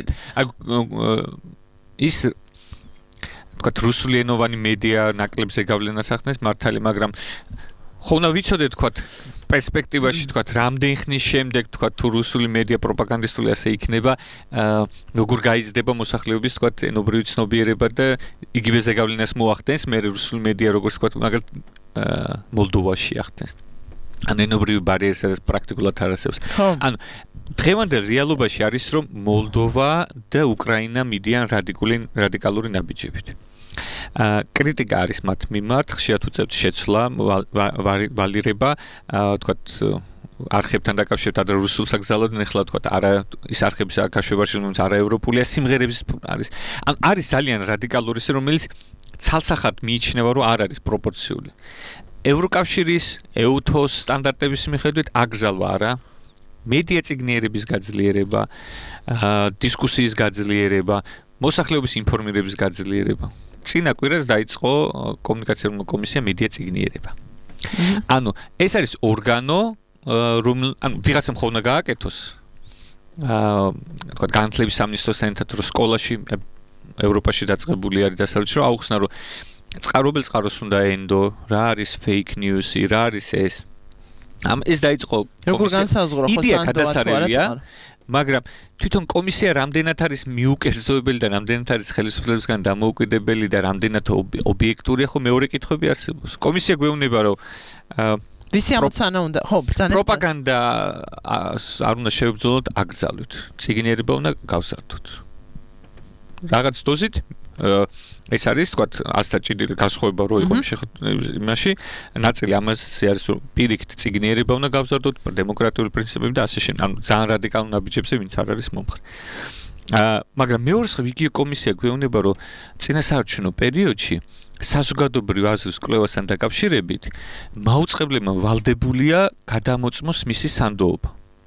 ის თქვათ რუსულენოვანი მედია ნაკლებზე გავლენას ახდენს მართალი, მაგრამ ხო უნდა ვიცოდეთ თქვათ პერსპექტივაში თქვათ რამდენ ხნის შემდეგ თქვათ თუ რუსული მედია პროპაგანდისტული ასე იქნება, როგორ გაიზრდება მოსახლეობის თქვათ ენობრივი ცნობიერება და იგივე ზეგავლენას მოახდენს მე რუსული მედია როგორც თქვათ მაგალითად მოლდოვაში ახდენს. ანუ ენობრივი ბარიერი სადაც პრაქტიკულად არ არსებობს. ანუ დღევანდელ რეალობაში არის რომ მოლდოვა და უკრაინა მიდიან რადიკალური ნაბიჯებით. კრიტიკა არის მათ მიმართ, ხშირად უწევთ შეცვლა, ვალირება, თქვათ არხებთან დაკავშირებით ადრე რუსულ საგზავნოდან, ახლა თქვათ არა ის არხების გაშვებაში, რომელიც არაევროპულია, სიმღერების არის. ან არის ძალიან რადიკალური ისე, რომელიც ცალსახად მიიჩნევა, რომ არ არის პროპორციული. ევროკავშირის, EUTHOS სტანდარტების მიხედვით აკრძალვა არა. მედია წიგნიერების გაძლიერება, დისკუსიის გაძლიერება, მოსახლეობის ინფორმირების გაძლიერება. წინა კვირას დაიწყო კომუნიკაციული კომისია მედია წიგნიერება. ანუ ეს არის ორგანო, ანუ ვიღაცამ ხო უნდა გააკეთოს. თქვათ განათლების სამინისტროსთან ერთად რომ სკოლაში ევროპაში დაწყებული არის დასავლეთში რომ აუხსნა რომ წყარობელ წყაროს უნდა ენდო, რა არის fake news-ი, რა არის ეს. ეს დაიწყო იდეა გადასარევია, მაგრამ თვითონ კომისია რამდენად არის მიუკერძოებელი და რამდენად არის ხელისუფლებისგან დამოუკიდებელი და რამდენად ობიექტურია, ხო მეორე კითხვები არსებობს. კომისია გვეუბნება რომ ვისი ამოცანა უნდა, ხო, ბრძანეთ. პროპაგანდა არ უნდა შევებრძოლოთ, აკრძალვით. წიგნიერება უნდა გავზარდოთ. რაღაც დოზით ეს არის თქვა 100 ჭიდილი გასხოვება რო იყო იმაში ნაწილი ამაზე არის რომ პირიქით ციგნიერება უნდა გავზარდოთ დემოკრატიული პრინციპები და ასე შემდეგ ანუ ძალიან რადიკალურ ნაბიჯებზე ვინც არ არის მომხრე მაგრამ მეორე მხრივ იგი კომისია გვეუბნება რომ წინასაარჩევნო პერიოდში საზოგადოებრივ აზრის კვლევასთან დაკავშირებით მაუწყებლებმა ვალდებულია გადამოწმოს მისი სანდოობა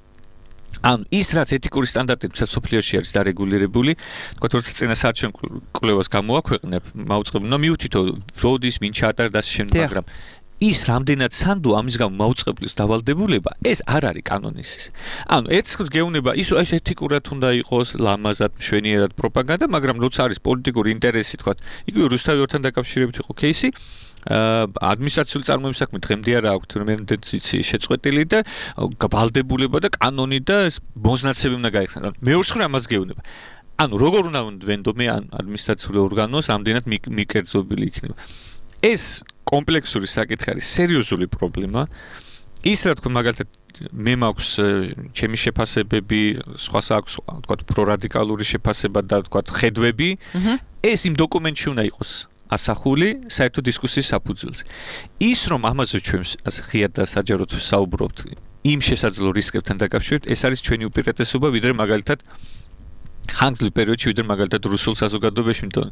ან ის რაც ეთიკური სტანდარტებით სოფლიოში არის დარეგულირებული, თქვა როცა წინასაარჩევნო კვლევას გამოაქვეყნებ, მაუწყებელმა მიუთითო როდის ვინ ჩაატარა და ასე შემდეგ, მაგრამ ის რამდენად სანდო ამის გამო მაუწყებლის დავალდებულება ეს არ არის კანონისის. ანუ ერთხელ გეუბნება ის რომ ეს ეთიკურად უნდა იყოს, ლამაზად, მშვენიერად პროპაგანდა, მაგრამ როცა არის პოლიტიკური ინტერესი, თქვა, იგივე რუსთავთან დაკავშირებით იყო кейსი ადმინისტრაციული წარმოების საქმე დღემდე არ აქვს რემედიცინი შეწყვეტილი და ვალდებულება და კანონი და ბონზნაცები უნდა გაიხსნას. მეორე მხრივ ამას გეუბნება. ანუ როგორ უნდა ვენდომე ადმინისტრაციული ორგანოს ამდენად მიკერძობილი იქნება. ეს კომპლექსური საკითხი არის სერიოზული პრობლემა. ის რა თქმა მაგალითად მე მაქვს ჩემი შეფასებები, სხვას აქვს თქვა პრორადიკალური შეფასება და თქვა ხედვები. ეს იმ დოკუმენტში უნდა იყოს ასახული საერთო დისკუსიის საფუძველზე. ის რომ ამაზე ჩვენ ხიად და საჯაროდ საუბრობთ იმ შესაძლო რისკებთან დაკავშირებით, ეს არის ჩვენი უპირატესობა, ვიდრე მაგალითად ხანგრძლივ პერიოდში, ვიდრე მაგალითად რუსულ საზოგადოებაში, იმიტომ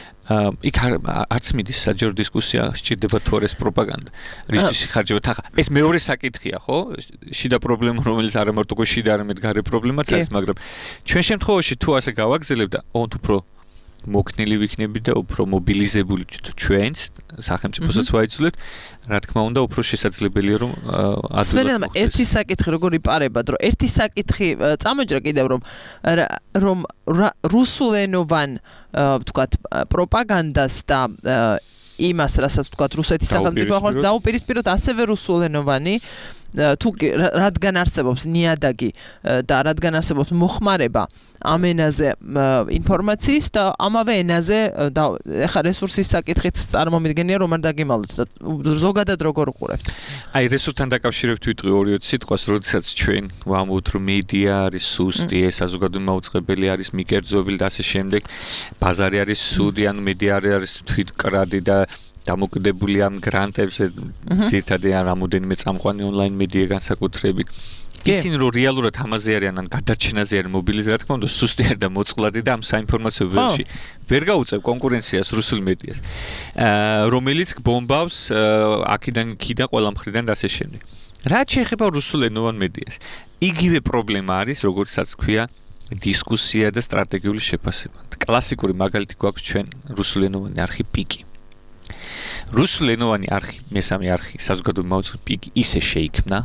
იქ არც მიდის საჯარო დისკუსია, სჭირდება თუ არა ეს პროპაგანდა. რისთვის იხარჯებათ? ახლა ეს მეორე საკითხია, ხო? შიდა პრობლემა, რომელიც არა მარტო შიდა, არამედ გარე პრობლემაც არის, მაგრამ ჩვენ შემთხვევაში თუ ასე გავაგზავნებთ და უფრო მოკნილი ვიქნები და უფრო მობილიზებული ჩვენც სახელმწიფოსაც ვაიძულებთ, რა თქმა უნდა, უფრო შესაძლებელია რომ ასვენელმა ერთი საკითხი როგორი პარებად, რომ ერთი საკითხი წამოჯრა კიდევ რომ რუსულენოვან ვთქვათ პროპაგანდას და იმას, რასაც ვთქვათ რუსეთის სახელმწიფო ახალ დაუპირისპიროთ ასევე რუსულენოვანი თუ რადგან არსებობს ნიადაგი და რადგან არსებობს მოხმარება ამ ენაზე ინფორმაციის და ამავე ენაზე და ეხა რესურსის საკითხით წარმომიდგენია რომ არ დაგიმალოთ და ზოგადად როგორ უყურებთ? აი რესურსთან დაკავშირებით ვიტყვი 2-3 სიტყვას, როდესაც ჩვენ ვამბობთ რომ მედია არის სუსტი, საზოგადოება მაუწყებელი არის მიკერძობილი და ასე შემდეგ, ბაზარი არის სუდი, ანუ მედია არის თვითკრადი და დამოკიდებული ამ გრანტებზე ძირითადად რამოდენიმე წამყვანი ონლაინ მედია განსაკუთრებით. ისინი რომ რეალურად ამაზე არიან ან გადარჩენაზე არიან მობილიზებული, რა თქმა უნდა, სუსტი არ და მოწყვლადი და ამ საინფორმაციო ველში ვერ გაუწევ კონკურენციას რუსულ მედიას, რომელიც ბომბავს აქედან იქიდან ყველა მხრიდან და ასე შემდეგ. რაც შეეხება რუსულენოვან მედიას, იგივე პრობლემა არის, როგორცაც ქვია, დისკუსია და სტრატეგიული შეფასება. კლასიკური მაგალითი გვაქვს ჩვენ რუსულენოვანი არხი პიკი. რუსულენოვანი არხი, მესამე არხი, საზოგადოებრივ მაუწყებელ პიკი ისე შეიქმნა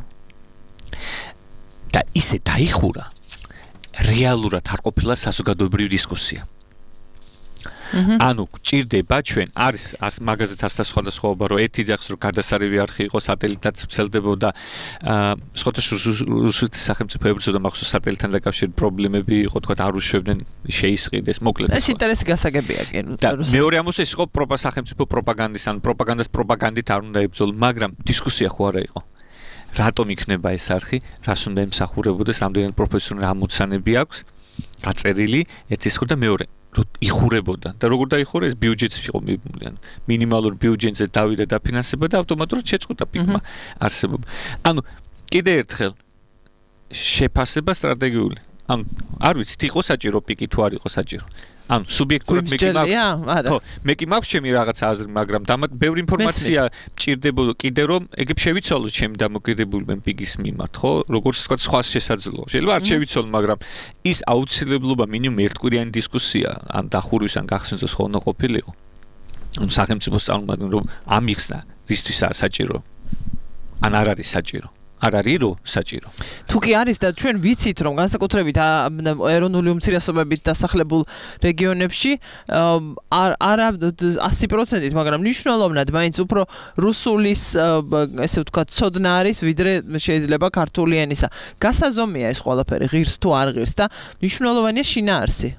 და ისე დაიხურა, რეალურად არ ყოფილა საზოგადოებრივი დისკუსია. ანუ გჭირდება ჩვენ არის მაგაზეც ასთა სხვადასხვაობა რომ ერთი ძახს რომ გადასარევი არხი იყო სატელიტად ვრცელდებოდა სხვადასხვა რუსეთის სახელმწიფო ებრძოდა მახსოვს სატელიტთან დაკავშირებით პრობლემები იყო თქვა არ უშვებდნენ შეისყიდეს მოკლედ ეს ინტერესი გასაგებია კი და მეორე ამბობს ეს იყო სახელმწიფო პროპაგანდის ან პროპაგანდას პროპაგანდით არ უნდა ებრძოლო მაგრამ დისკუსია ხო არა იყო რატომ იქნება ეს არხი რას უნდა ემსახურებოდეს რამდენად პროფესიონალი ამოცანები აქვს გაწერილი ერთის ხო და მეორე იხურებოდა და როგორ დაიხურა ეს ბიუჯეტს იყო მიბმული ანუ მინიმალურ ბიუჯეტზე დავიდა დაფინანსება და ავტომატურად შეწყვეტა პიკმა არსებობა ანუ კიდე ერთხელ შეფასება სტრატეგიული ანუ არ ვიცით იყო საჭირო პიკი თუ არ იყო საჭირო ანუ სუბიექტურად მე კი მაქვს ხო მე კი მაქვს ჩემი რაღაც აზრი მაგრამ ბევრი ინფორმაცია მჭირდებოდა კიდე რომ ეგ შევიცვალოთ ჩემი დამოკიდებულება პიკის მიმართ ხო როგორც თქვა სხვა შესაძლოა შეიძლება არ შევიცვალო მაგრამ ის აუცილებლობა მინიმუმ ერთკვირიანი დისკუსია ან დახურვის ან გახსნას ხო უნდა ყოფილიყო სახელმწიფოს წარმომადგენლ რომ ამიხსნა რისთვისაა საჭირო ან არ არის საჭირო არ არის რომ საჭირო. თუ კი არის და ჩვენ ვიცით რომ განსაკუთრებით ეროვნული უმცირესობებით დასახლებულ რეგიონებში არა 100%-ით, მაგრამ მნიშვნელოვნად მაინც უფრო რუსულის ესე ვთქვათ ცოდნა არის ვიდრე შეიძლება ქართული ენისა. გასაზომია ეს ყველაფერი ღირს თუ არ ღირს და მნიშვნელოვანია შინაარსი.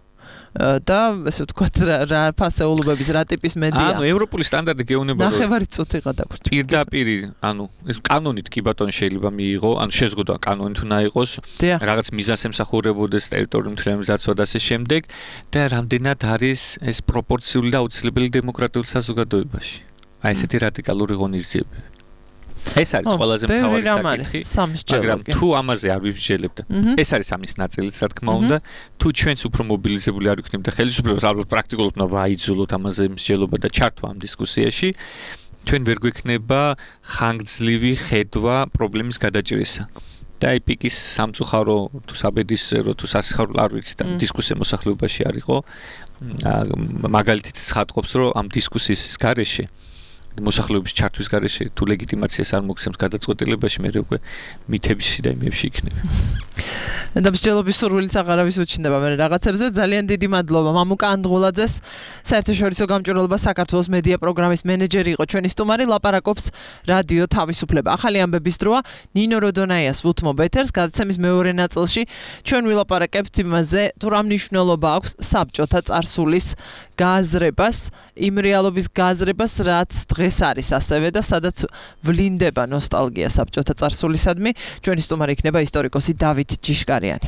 და ესე ვთქვათ რა ფასეულობების რა ტიპის მედია. ანუ ევროპული სტანდარტი გეუბნება რომ ნახევარი წუთი გადაგვრჩა. პირდაპირ ანუ ეს კანონით კი ბატონო შეიძლება მიიღო, ანუ შეზღუდვა კანონით უნდა იყოს, რაღაც მიზანს ემსახურებოდეს ტერიტორიული მთლიანობის დაცვა და ასე შემდეგ და რამდენად არის ეს პროპორციული და აუცილებელი დემოკრატიულ საზოგადოებაში. აი ესეთი რადიკალური ღონისძიებები. ეს არის ყველაზე მთავარი საკითხი, მაგრამ თუ ამაზე არ ვიბრძელებთ, ეს არის ამის ნაწილიც, რა თქმა უნდა, თუ ჩვენც უფრო მობილიზებული არ ვიქნებთ და ხელისუფლებას ალბათ პრაქტიკულად უნდა ვაიძულოთ ამაზე მსჯელობა და ჩართვა ამ დისკუსიაში, ჩვენ ვერ გვექნება ხანგრძლივი ხედვა პრობლემის გადაჭრისა. და აი პიკის სამწუხარო თუ საბედისწერო თუ სასიხარულო არ ვიცი და დისკუსია მოსახლეობაში არ იყო, მაგალითით ცხადყოფს, რომ ამ დისკუსიის გარეშე მოსახლეობის ჩართვის გარეშე თუ ლეგიტიმაციას არ მოგცემს გადაწყვეტილებაში, მე უკვე მითებში და იმებში იქნება. და მსჯელობის სურვილიც აღარავის უჩნდება მე რაღაცებზე. ძალიან დიდი მადლობა მამუკა ანდღულაძეს, საერთაშორისო გამჭვირვალობა საქართველოს მედია პროგრამის მენეჯერი იყო ჩვენი სტუმარი. ლაპარაკობს რადიო თავისუფლება. ახალი ამბების დროა ნინო როდონაიას ვუთმობ ეთერს. გადაცემის მეორე ნაწილში ჩვენ ვილაპარაკებთ იმაზე, თუ რა მნიშვნელობა აქვს საბჭოთა წარსულის გააზრებას, იმ რეალობის გააზრებას, რაც დღეს არის ასევე და სადაც ვლინდება ნოსტალგია საბჭოთა წარსულისადმი. ჩვენი სტუმარი იქნება ისტორიკოსი დავით ჯიშკარიანი.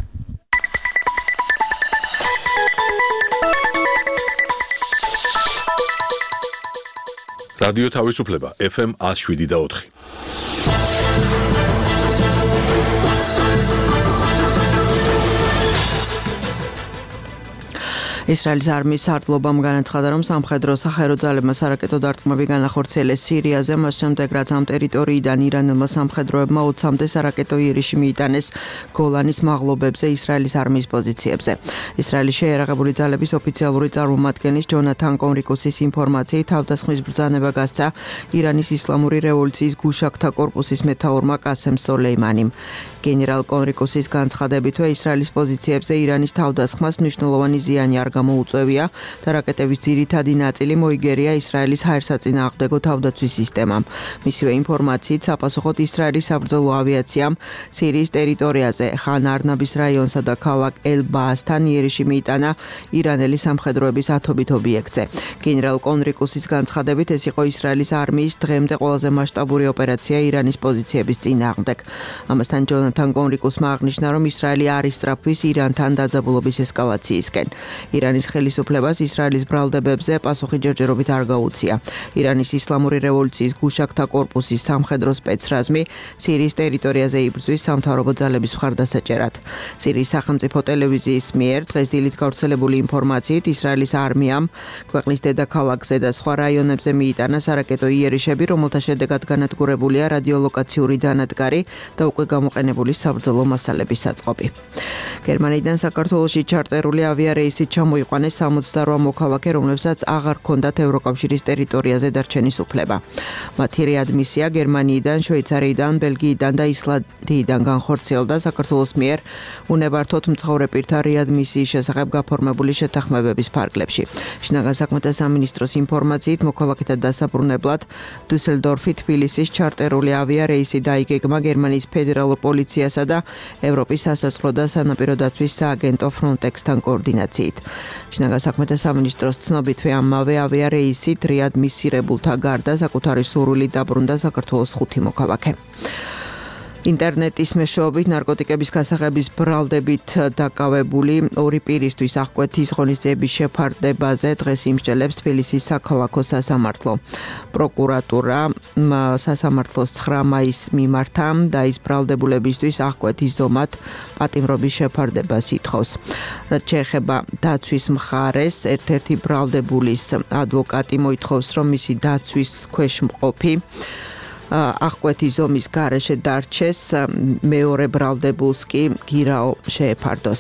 რადიო თავისუფლება FM 107.4. ისრაელის არმიის სარდლობამ განაცხადა, რომ სამხედრო სახერო ძალებმა სარაკეტო დარტყმები განახორციელეს სირიაზე, მას შემდეგ რაც ამ ტერიტორიიდან ირანელმა სამხედროებმა 20-მდე სარაკეტო იერიში მიიტანეს გოლანის მაღლობებზე ისრაელის არმიის პოზიციებზე. ისრაელის შეიარაღებული ძალების ოფიციალური წარმომადგენლის ჯონათან კონრიკუსის ინფორმაციით, თავდასხმის ბრძანება გასცა ირანის ისლამური რევოლუციის გუშაქთა კორპუსის მეთაურმა კასემ სოლეიმანიმ. გენერალ კონრიკუსის განცხადებითვე ისრაელის პოზიციებზე ირანის თავდასხმას მნიშვნელოვანი ზიანი არ გამოუწევია და რაკეტების ძირითადი ნაწილი მოიგერია ისრაელის ჰაერსაწინააღმდეგო თავდაცვის სისტემამ. მისივე ინფორმაციით, საფასუხოდ ისრაელის საბრძოლო ავიაციამ სირიის ტერიტორიაზე ხან არნაბის რაიონსა და ქალაქ ელ-ბაასთან იერიში მიიტანა ირანელი სამხედროების ათობით ობიექტზე. გენერალ კონრიკუსის განცხადებით, ეს იყო ისრაელის არმიის დღემდე ყველაზე მასშტაბური ოპერაცია ირანის პოზიციების წინააღმდეგ. ამასთან ჯონათან კონრიკუსმა აღნიშნა, რომ ისრაელი არ ისწრაფვის ირანთან დაძაბულობის ესკალაციისკენ. ირანის ხელისუფლებას ისრაელის ბრალდებებზე პასუხი ჯერჯერობით არ გაუწია. ირანის ისლამური რევოლუციის გუშაქთა კორპუსის სამხედრო სპეცრაზმი სირიის ტერიტორიაზე იბრძვის სამთავრობო ძალების მხარდასაჭერად. სირიის სახელმწიფო ტელევიზიის მიერ დღეს დილით გავრცელებული ინფორმაციით, ისრაელის არმიამ ქვეყნის დედაქალაქზე და სხვა რაიონებზე მიიტანა სარაკეტო იერიშები, რომელთა შედეგად განადგურებულია რადიოლოკაციური დანადგარი და უკვე გამოყენებული საბრძოლო მასალების საწყობი. გერმანიიდან საქართველოში ჩარტერული ავიარეისით ჩამოიყვანეს 68 მოქალაქე, რომლებსაც აღარ ჰქონდათ ევროკავშირის ტერიტორიაზე დარჩენის უფლება. მათი რეადმისია გერმანიიდან, შვეიცარიიდან, ბელგიიდან და ისლანდიიდან განხორციელდა საქართველოს მიერ უნებართოდ მცხოვრე პირთა რეადმისიის შესახებ გაფორმებული შეთანხმებების ფარგლებში. შინაგან საქმეთა სამინისტროს ინფორმაციით, მოქალაქეთა დასაბრუნებლად დუსელდორფი, თბილისის ჩარტერული ავიარეისი დაიგეგმა გერმანიის ფედერალურ პოლიციასა და ევროპის სასაზღვრო და სანაპირო დაცვის სააგენტო Frontex-თან კოორდინაციით. შინაგან საქმეთა სამინისტროს ცნობითვე ამავე ავიარეისით რეადმისირებულთა გარდა საკუთარი სურვილით დაბრუნდა საქართველოს 5 მოქალაქე. ინტერნეტის მეშვეობით ნარკოტიკების გასაღების ბრალდებით დაკავებული ორი პირისთვის აღკვეთის ღონისძიების შეფარდებაზე დღეს იმსჯელებს თბილისის საქალაქო სასამართლო. პროკურატურა სასამართლოს 9 მაისს მიმართა და ის ბრალდებულებისთვის აღკვეთის ზომად პატიმრობის შეფარდებას ითხოვს. რაც შეეხება დაცვის მხარეს, ერთ-ერთი ბრალდებულის ადვოკატი მოითხოვს, რომ მისი დაცვის ქვეშ მყოფი აღკვეთის ზომის გარეშე დარჩეს, მეორე ბრალდებულს კი გირაო შეეფარდოს.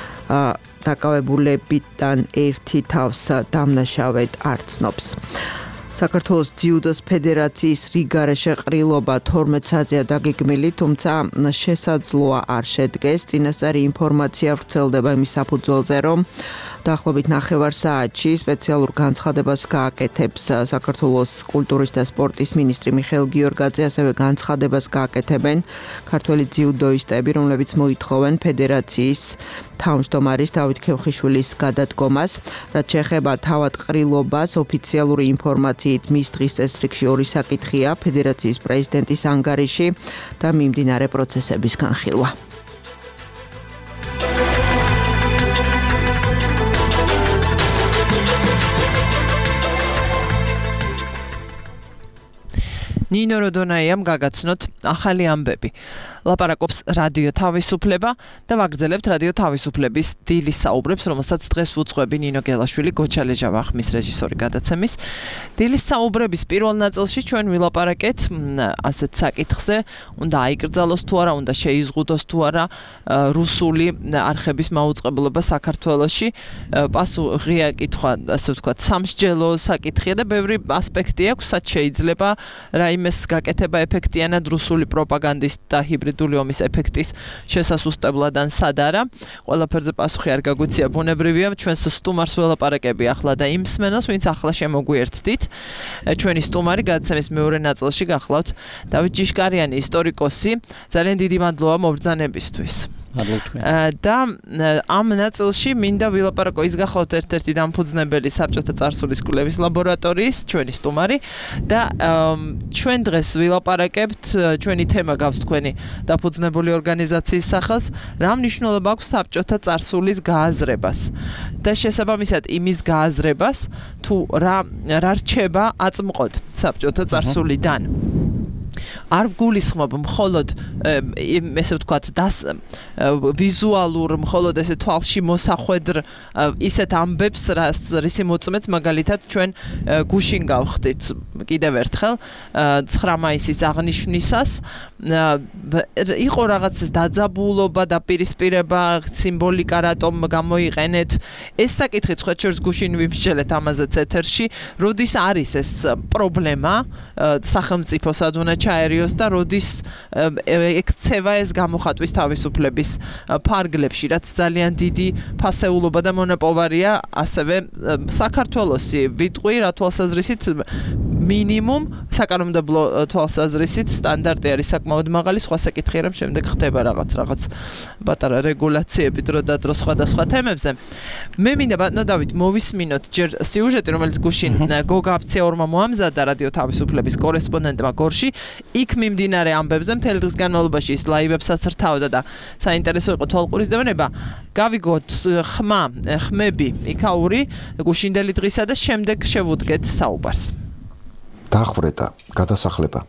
დაკავებულებიდან ერთი თავს დამნაშავედ არ ცნობს. საქართველოს ძიუდოს ფედერაციის რიგარეშე ყრილობა 12 საათზეა დაგეგმილი, თუმცა შესაძლოა არ შედგეს. წინასწარი ინფორმაცია ვრცელდება იმის საფუძველზე, რომ დაახლოებით 9 საათში სპეციალურ განცხადებას გააკეთებს საქართველოს კულტურის და სპორტის მინისტრი მიხეილ გიორგაძე, ასევე განცხადებას გააკეთებენ ქართველი ძიუდოისტები, რომლებიც მოითხოვენ ფედერაციის თავმჯდომარის დავით ქევხიშვილის გადადგომას. რაც შეეხება თავადყრილობას, ოფიციალური ინფორმაციით მის დღის წესრიგში 2 საკითხია: ფედერაციის პრეზიდენტის ანგარიში და მიმდინარე პროცესების განხილვა. ნინო როდონაიამ გაგაცნოთ ახალი ამბები. ლაპარაკობს რადიო თავისუფლება და ვაგრძელებთ რადიო თავისუფლების დილის საუბრებს, რომელსაც დღეს უძღვები ნინო გელაშვილი, გოჩალეჟავა ხმის რეჟისორი გადაცემის. დილის საუბრების პირველ ნაწილში ჩვენ ვილაპარაკეთ ასეთ საკითხზე, უნდა აიკრძალოს თუ არა, უნდა შეიზღუდოს თუ არა რუსული არხების მაუწყებლობა საქართველოში. პასუხია კითხვა, ასე ვთქვათ, სამსჯელო საკითხია და ბევრი ასპექტი აქვს, რაც შეიძლება რაიმეს გაკეთება ეფექტიანად რუსული პროპაგანდის და ჰიბრიდული ომის ეფექტის შესასუსტებლად ან სად არა. ყველაფერზე პასუხი არ გაგვიცია, ბუნებრივია, ჩვენს სტუმარს ველაპარაკები ახლა და იმ მსმენელს, ვინც ახლა შემოგვიერთდით. ჩვენი სტუმარი გადაცემის მეორე ნაწილში გახლავთ დავით ჯიშკარიანი, ისტორიკოსი. ძალიან დიდი მადლობა მობრძანებისთვის. და ამ ნაწილში მინდა ვილაპარაკო, ის გახლავთ ერთ-ერთი დამფუძნებელი საბჭოთა წარსულის კვლევის ლაბორატორიის, ჩვენი სტუმარი და ჩვენ დღეს ვილაპარაკებთ, ჩვენი თემა გავს თქვენი დაფუძნებული ორგანიზაციის სახელს, რა მნიშვნელობა აქვს საბჭოთა წარსულის გააზრებას და შესაბამისად იმის გააზრებას, თუ რა რჩება აწმყოდ საბჭოთა წარსულიდან. არ გულისხმობ მხოლოდ ესე ვთქვათ ვიზუალურ, მხოლოდ ესე თვალში მოსახვედრ ისეთ ამბებს, რისი მოწმეც მაგალითად ჩვენ გუშინ გავხდით კიდევ ერთხელ 9 მაისის აღნიშვნისას. იყო რაღაცის დაძაბულობა, დაპირისპირება, სიმბოლიკა რატომ გამოიყენეთ. ეს საკითხი ხოჩერს გუშინ ვიმსჯელეთ ამაზეც ეთერში, როდის არის ეს პრობლემა სახელმწიფოსად უნდა ჩაერიოს და როდის ექცევა ეს გამოხატვის თავისუფლების ფარგლებში, რაც ძალიან დიდი ფასეულობა და მონოპოვარია ასევე საქართველოსი. ვიტყვი რა თვალსაზრისით მინიმუმ საკანონმდებლო თვალსაზრისით სტანდარტი არის საკმაოდ მაღალი, სხვა საკითხია რომ შემდეგ ხდება რაღაც პატარა რეგულაციები დრო და დრო სხვადასხვა თემებზე. მე მინდა ბატონო დავით მოვისმინოთ ჯერ სიუჟეტი, რომელიც გუშინ გოგა აფციაურმა მოამზადა რადიო თავისუფლების კორესპონდენტმა გორში. იქ მიმდინარე ამბებზე მთელი დღის განმავლობაში ის ლაივებსაც რთავდა და საინტერესო იყო თვალყურის დევნება. გავიგოთ ხმები იქაური გუშინდელი დღისა და შემდეგ შევუდგეთ საუბარს. დაახვრეტა გადასახლება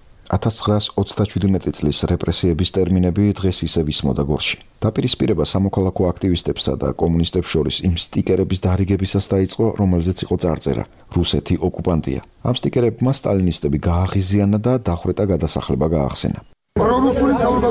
1937 წლის რეპრესიების ტერმინები დღეს ისევ ისმოდა გორში. დაპირისპირება სამოქალაქო აქტივისტებსა და კომუნისტებს შორის იმ სტიკერების დარიგებისას დაიწყო, რომელზეც იყო წარწერა: რუსეთი ოკუპანტია. ამ სტიკერებმა სტალინისტები გააღიზიანა და დაახვრეტა გადასახლება გაახსენა. პრორუსული თავრობა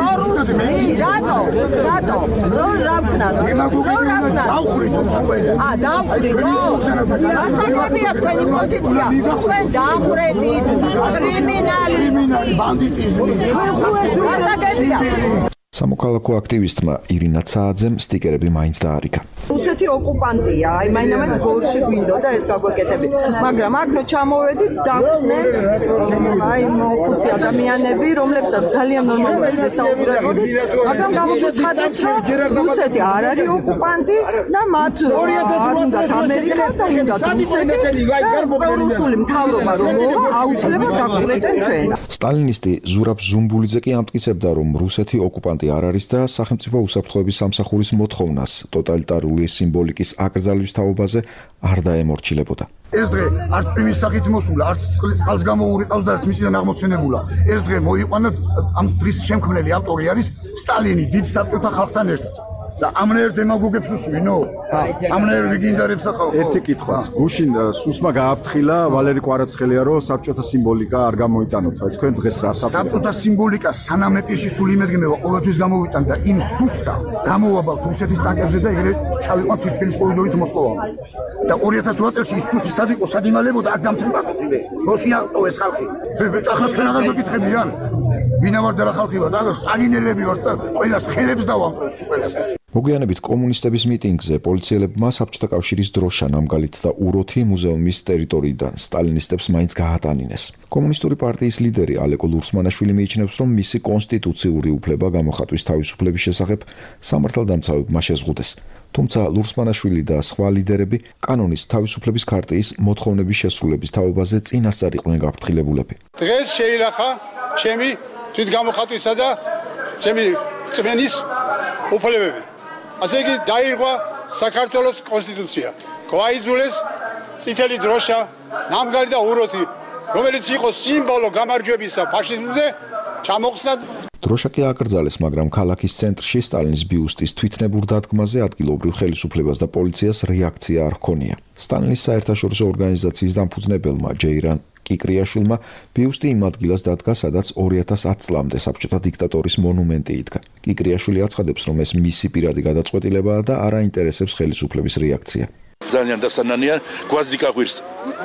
სამოქალაქო აქტივისტმა ირინა ცააძემ სტიკერები მაინც დაარიგა. რუსეთი ოკუპანტია, აი მაინც გორში გვინდოდა ეს გაგვეკეთებით. მაგრამ აქ რო ჩამოვედით, დაგვდნენ აი მოხუცი ადამიანები, რომლებსაც ძალიან ნორმალურად ესაუბრებოდით, მაგრამ გამოგვიცხადეს, რომ რუსეთი არ არის ოკუპანტი და მათ არ უნდათ ამერიკა და უნდათ რუსეთი, რუსული მთავრობა რომ აუცილებლად დაგვიყვნენ ჩვენ. სტალინისტი ზურაბ ზუმბულიძე კი ამტკიცებდა, რომ რუსეთი ოკუპანტი არ არის და სახელმწიფო უსაფრთხოების სამსახურის მოთხოვნას ტოტალიტარული სიმბოლიკის აკრძალვის თაობაზე არ დაემორჩილებოდა. ეს დღე არც წვიმის სახით მოსულა, არც წყალს გამოურიყავს და არც მისიდან აღმოცენებულა. ეს დღე მოიყვანა ამ დღის შემქმნელი ავტორი არის სტალინი დიდ საბჭოთა ხალხთან ერთად. და ამნაირ დემაგოგებს უსვინო? ამნაირ ლეგენდარებს ახალ. ერთი კითხვაც. გუშინ სუსმა გააფრთხილა ვალერი კვარაცხელია, რომ საბჭოთა სიმბოლიკა არ გამოიტანოთ. აი თქვენ დღეს რა საბჭოთა სიმბოლიკა სანამ ეპიში სულ იმედგმება ყოველთვის გამოვიტან და იმ სუსსა გამოვაბავთ რუსეთის ტანკებზე და ეგრე ჩავიყვანთ სისხლის კორიდორით მოსკოვამდე. და 2008 წელს ის სუსი სად იყო, სად იმალებოდა, აქ დამცინებასწრებე. როსია ეს ხალხი. ახლა თქვენ აღარ მეკითხებიან? ვინა ვარ და რა ხალხი ვარ? და სტალინელები ვარ და ყველას ხელებს დავამყრობთ ყველას. მოგვიანებით კომუნისტების მიტინგზე პოლიცია პოლიციელებმა საბჭოთა კავშირის დროშა ნამგალით და უროთი მუზეუმის ტერიტორიიდან სტალინისტებს მაინც გაატანინეს. კომუნისტური პარტიის ლიდერი ალეკო ლურსმანაშვილი მიიჩნევს, რომ მისი კონსტიტუციური უფლება გამოხატვის თავისუფლების შესახებ სამართალდამცავებმა შეზღუდეს. თუმცა ლურსმანაშვილი და სხვა ლიდერები კანონის თავისუფლების ქარტიის მოთხოვნების შესრულების თაობაზე წინასწარ იყვნენ გაფრთხილებულები. დღეს შეილახა ჩემი თვითგამოხატვისა და ჩემი რწმენის უფლებები. ასე იგი დაირღვა საქართველოს კონსტიტუცია. გვაიძულეს წითელი დროშა, ნამგალი და უროთი, რომელიც იყო სიმბოლო გამარჯვებისა ფაშიზმზე, ჩამოხსნა. დროშა კი აკრძალეს, მაგრამ ქალაქის ცენტრში სტალინის ბიუსტის თვითნებურ დადგმაზე ადგილობრივ ხელისუფლებას და პოლიციას რეაქცია არ ჰქონია. სტალინის საერთაშორისო ორგანიზაციის დამფუძნებელმა ჯეირან კიკრიაშვილმა ბიუსტი იმ ადგილას დადგა, სადაც 2010 წლამდე საბჭოთა დიქტატორის მონუმენტი იდგა. კიკრიაშვილი აცხადებს, რომ ეს მისი პირადი გადაწყვეტილებაა და არ აინტერესებს ხელისუფლების რეაქცია. ძალიან დასანანია, გვაზი გაგვირს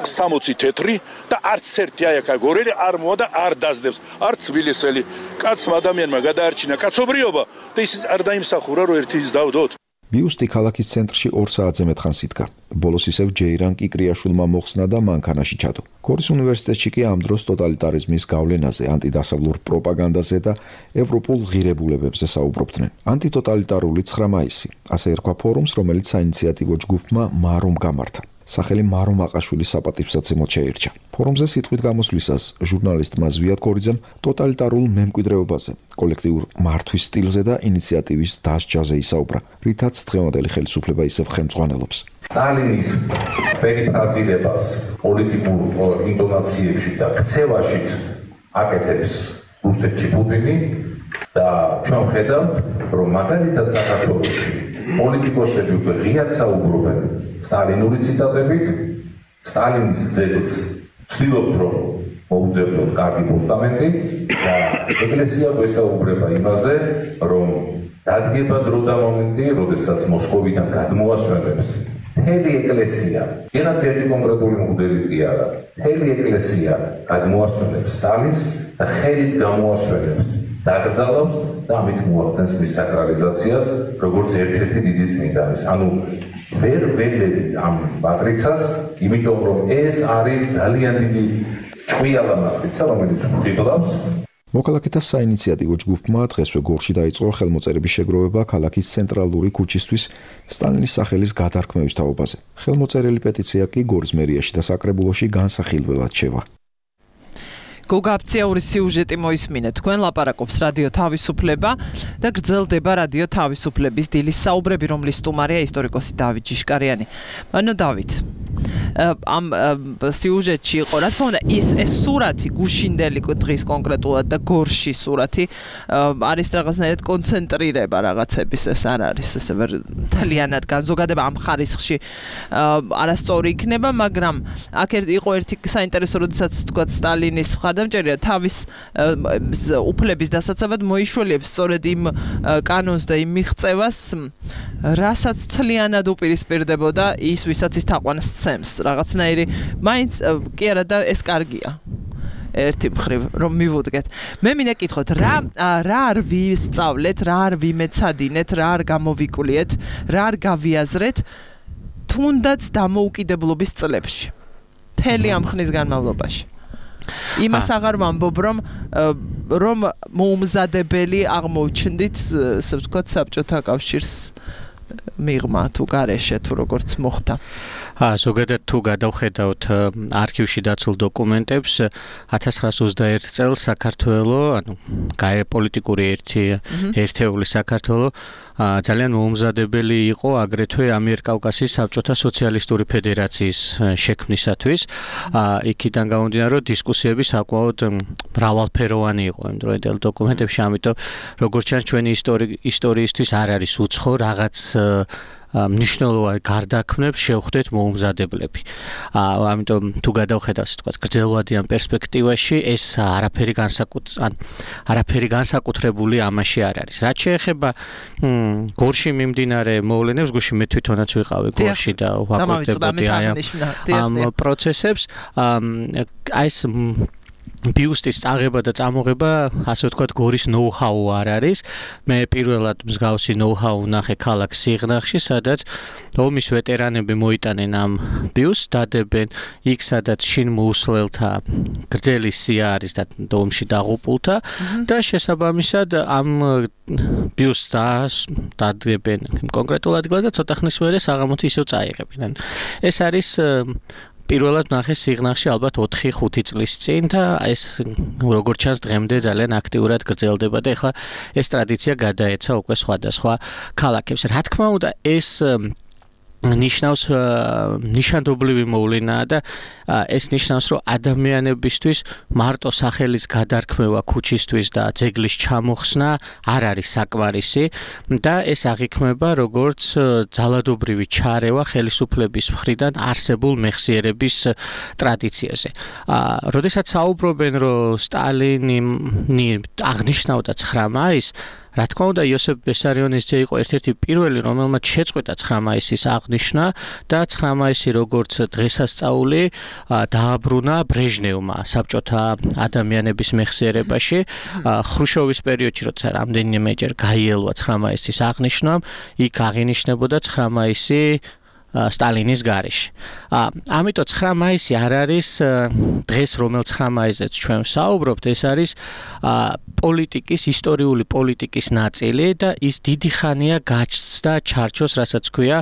60 თეთრი და არც ერთი აი აქ გორელი არ მოა და არ დაძდებს. არც თბილისელი კაცმა ადამიანმა გადაარჩინა კაცობრიობა და ის არ დაიმსახურა, რომ ერთი ის დავდოთ. ბიუსტი ქალაქის ცენტრში 2 საათზე მეტხანს იდგა. ბოლოს ისევ ჯეირან კიკრიაშვილმა მოხსნა და მანქანაში ჩადო. გორის უნივერსიტეტში კი ამ დროს ტოტალიტარიზმის გავლენაზე, ანტიდასავლურ პროპაგანდაზე და ევროპულ ღირებულებებზე საუბრობდნენ. ანტიტოტალიტარული 9 მაისი, ასე ერქვა ფორუმს, რომელიც საინიციატივო ჯგუფმა მარომ გამართა. სახელი მარო მაყაშვილის საპატივსაცემლოდ შეირჩა. ფორუმზე სიტყვით გამოსვლისას ჟურნალისტმა ზვიად გორიძემ ტოტალიტარულ მემკვიდრეობაზე, კოლექტიურ მართვის სტილზე და ინიციატივის დასჯაზე ისაუბრა, რითაც დღევანდელი ხელისუფლება ისევ ხელმძღვანელობს. სტალინის პერიფრაზირებას პოლიტიკურ ინტონაციებში და ქცევაშიც აკეთებს რუსეთში პუტინი და ჩვენ ხედავთ, რომ მაგალითად საქართველოში პოლიტიკოსები უკვე ღიად საუბრობენ სტალინური ციტატებით, სტალინის ძეგლს ვცდილობთ, რომ მოუძებნოთ კარგი პოსტამენტი და ეკლესია გვესაუბრება იმაზე, რომ დადგება დრო და მომენტი, როდესაც მოსკოვიდან გადმოასვენებს მთელი ეკლესია, რაღაც ერთი კონკრეტული მღვდელი კი არა, მთელი ეკლესია გადმოასვენებს სტალინს და ხელით გამოასვენებს დაკრძალავს და ამით მოახდენს მის საკრალიზაციას, როგორც ერთ-ერთი დიდი წმინდანის. ანუ ვერ ვეღებთ ამ მატრიცას, იმიტომ რომ ეს არის ძალიან დიდი ჭკვიალა მატრიცა, რომელიც გვყიდავს. მოქალაქეთა საინიციატივო ჯგუფმა დღესვე გორში დაიწყო ხელმოწერების შეგროვება ქალაქის ცენტრალური ქუჩისთვის სტალინის სახელის გადარქმევის თაობაზე. ხელმოწერილი პეტიცია კი გორის მერიაში და საკრებულოში განსახილველად შევა. გოგაფციაური სიუჟეტი მოისმინეთ. თქვენ ლაპარაკობს რადიო თავისუფლება და გრძელდება რადიო თავისუფლების დილის საუბრები, რომლის სტუმარია ისტორიკოსი დავით ჯიშკარიანი. ანუ დავით, ამ სიუჟეტში იყო, რა თქმა უნდა, ეს სურათი გუშინდელი დღის კონკრეტულად და გორში სურათი არის რაღაცნაირად კონცენტრირება რაღაცების, ეს არ არის ესე მთლიანად განზოგადება ამ ხარისხში არასწორი იქნება, მაგრამ აქ იყო ერთი საინტერესო, როდესაც თქვა სტალინის მხარდამჭერია თავის უფლების დასაცავად მოიშველიებს სწორედ იმ კანონს და იმ მიღწევას, რასაც მთლიანად უპირისპირდებოდა ის, ვისაც ის თაყვანს სცემს. რაღაცნაირი მაინც კი არა და ეს კარგია. ერთი მხრივ რომ მივუდგეთ. მე მინდა კითხოთ, რა არ ვისწავლეთ, რა არ ვიმეცადინეთ, რა არ გამოვიკულიეთ, რა არ გავიაზრეთ თუნდაც დამოუკიდებლობის წლებში. მთელი ამ ხნის განმავლობაში. იმას აღარ ვამბობ, რომ მოუმზადებელი აღმოჩნდით, ასე ვთქვათ, საბჭოთა კავშირს მიღმა თუ გარეშე თუ როგორც მოხდა. ზოგადად თუ გადავხედავთ არქივში დაცულ დოკუმენტებს 1921 წელს საქართველოს, ანუ პოლიტიკური ერთეული საქართველოს ძალიან მოუმზადებელი იყო აგრეთვე ამიერკავკასიის საბჭოთა სოციალისტური ფედერაციის შექმნისათვის. იქიდან გამომდინარე, რომ დისკუსიები საკმაოდ მრავალფეროვანი იყო იმ დროინდელ დოკუმენტებში, ამიტომ როგორც ჩანს ჩვენი ისტორიისთვის არ არის უცხო რაღაც მნიშვნელოვანი გარდაქმნებს შევხვდეთ მოუმზადებლები. ამიტომ თუ გადავხედავთ, თქვა, გრძელვადიან პერსპექტივაში ეს არაფერი განსაკუთრებული ამაში არ არის. რაც შეეხება გორში მიმდინარე მოვლენებს, გუშინ მე თვითონაც ვიყავი გორში და ვაკეთებდი ამ პროცესებს. ეს ბიუსტის წაღება და წამოღება, ასე ვთქვათ, გორის ნოუ-ჰაუ არ არის. მე პირველად მსგავსი ნოუ-ჰაუ ვნახე ქალაქ სიღნაღში, სადაც ომის ვეტერანები მოიტანენ ამ ბიუსტს, დადებენ იქ, სადაც შინ მოუსლელთა გრძელი სია არის და ომში დაღუპულთა და შესაბამისად ამ ბიუსტს დადებენ კონკრეტულ ადგილზე, ცოტა ხნის მერე საღამოთი ისევ წაიღებენ. ეს არის პირველად ნახე სიღნაღში ალბათ 4-5 წლის წინ და ეს როგორც ჩანს დღემდე ძალიან აქტიურად გრძელდება და ეხლა ეს ტრადიცია გადაეცა უკვე სხვადასხვა ქალაქებს. რა თქმა უნდა, ეს ნიშნავს ნიშანდობლივი მოვლენაა და ეს ნიშნავს, რომ ადამიანებისთვის მარტო სახელის გადარქმევა ქუჩისთვის და ძეგლის ჩამოხსნა არ არის საკმარისი და ეს აღიქმება როგორც ძალადობრივი ჩარევა ხელისუფლების მხრიდან არსებულ მეხსიერების ტრადიციაზე. როდესაც საუბრობენ, რომ სტალინი აღნიშნავდა 9 მაისს, რა თქმა უნდა, იოსებ ბესარიონის ძე იყო ერთ-ერთი პირველი, რომელმაც შეწყვეტა 9 მაისის აღნიშვნა და 9 მაისი როგორც დღესასწაული დააბრუნა ბრეჟნევმა საბჭოთა ადამიანების მეხსიერებაში. ხრუშოვის პერიოდში, როცა რამდენიმეჯერ გაიელვა 9 მაისის აღნიშვნამ, იქ აღინიშნებოდა 9 მაისი სტალინის გარეშე. ამიტომ 9 მაისი არ არის დღეს, რომელ 9 მაისზეც ჩვენ ვსაუბრობთ, ეს არის პოლიტიკის, ისტორიული პოლიტიკის ნაწილი და ის დიდი ხანია გაჩნდა ჩარჩოს, რასაც ქვია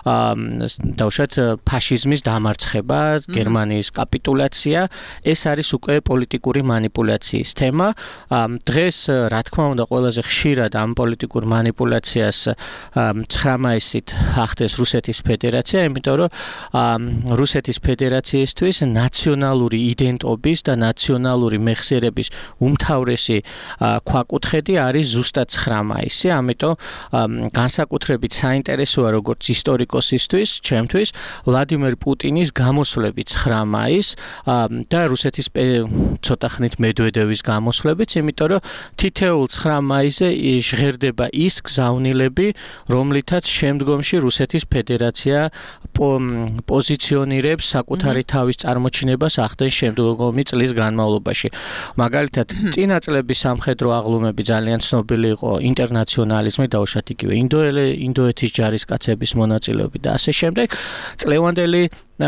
დავუშვათ ფაშიზმის დამარცხება, გერმანიის კაპიტულაცია. ეს არის უკვე პოლიტიკური манипуляციის თემა. დღეს, რა თქმა უნდა, ყველაზე ხშირად ამ პოლიტიკურ манипуляციას 9 მაისით ახდენს რუსეთის ფედერაცია, იმიტომ რომ რუსეთის ფედერაციისთვის ნაციონალური იდენტობის და ნაციონალური მეხსიერების უმთავრესი ქვაკუთხედი არის ზუსტად 9 მაისი. ამიტომ განსაკუთრებით საინტერესოა როგორც ისტორიკოსისთვის, ჩემთვის, ვლადიმერ პუტინის გამოსვლები 9 მაისს და რუსეთის ცოტა ხნით მედვედევის გამოსვლებიც, იმიტომ რომ თითოეულ 9 მაისზე ჟღერდება ის გზავნილები, რომლითაც შემდგომში რუსეთის ფედერაცია პოზიციონირებს საკუთარი თავის წარმოჩინებას ახდენს შემდგომი წლის განმავლობაში. მაგალითად, წინა წლების სამხედრო აღლუმები ძალიან ცნობილი იყო ინტერნაციონალიზმი, დაუშვათ იგივე ინდოეთის ჯარისკაცების მონაწილეობით და ასე შემდეგ. წლევანდელი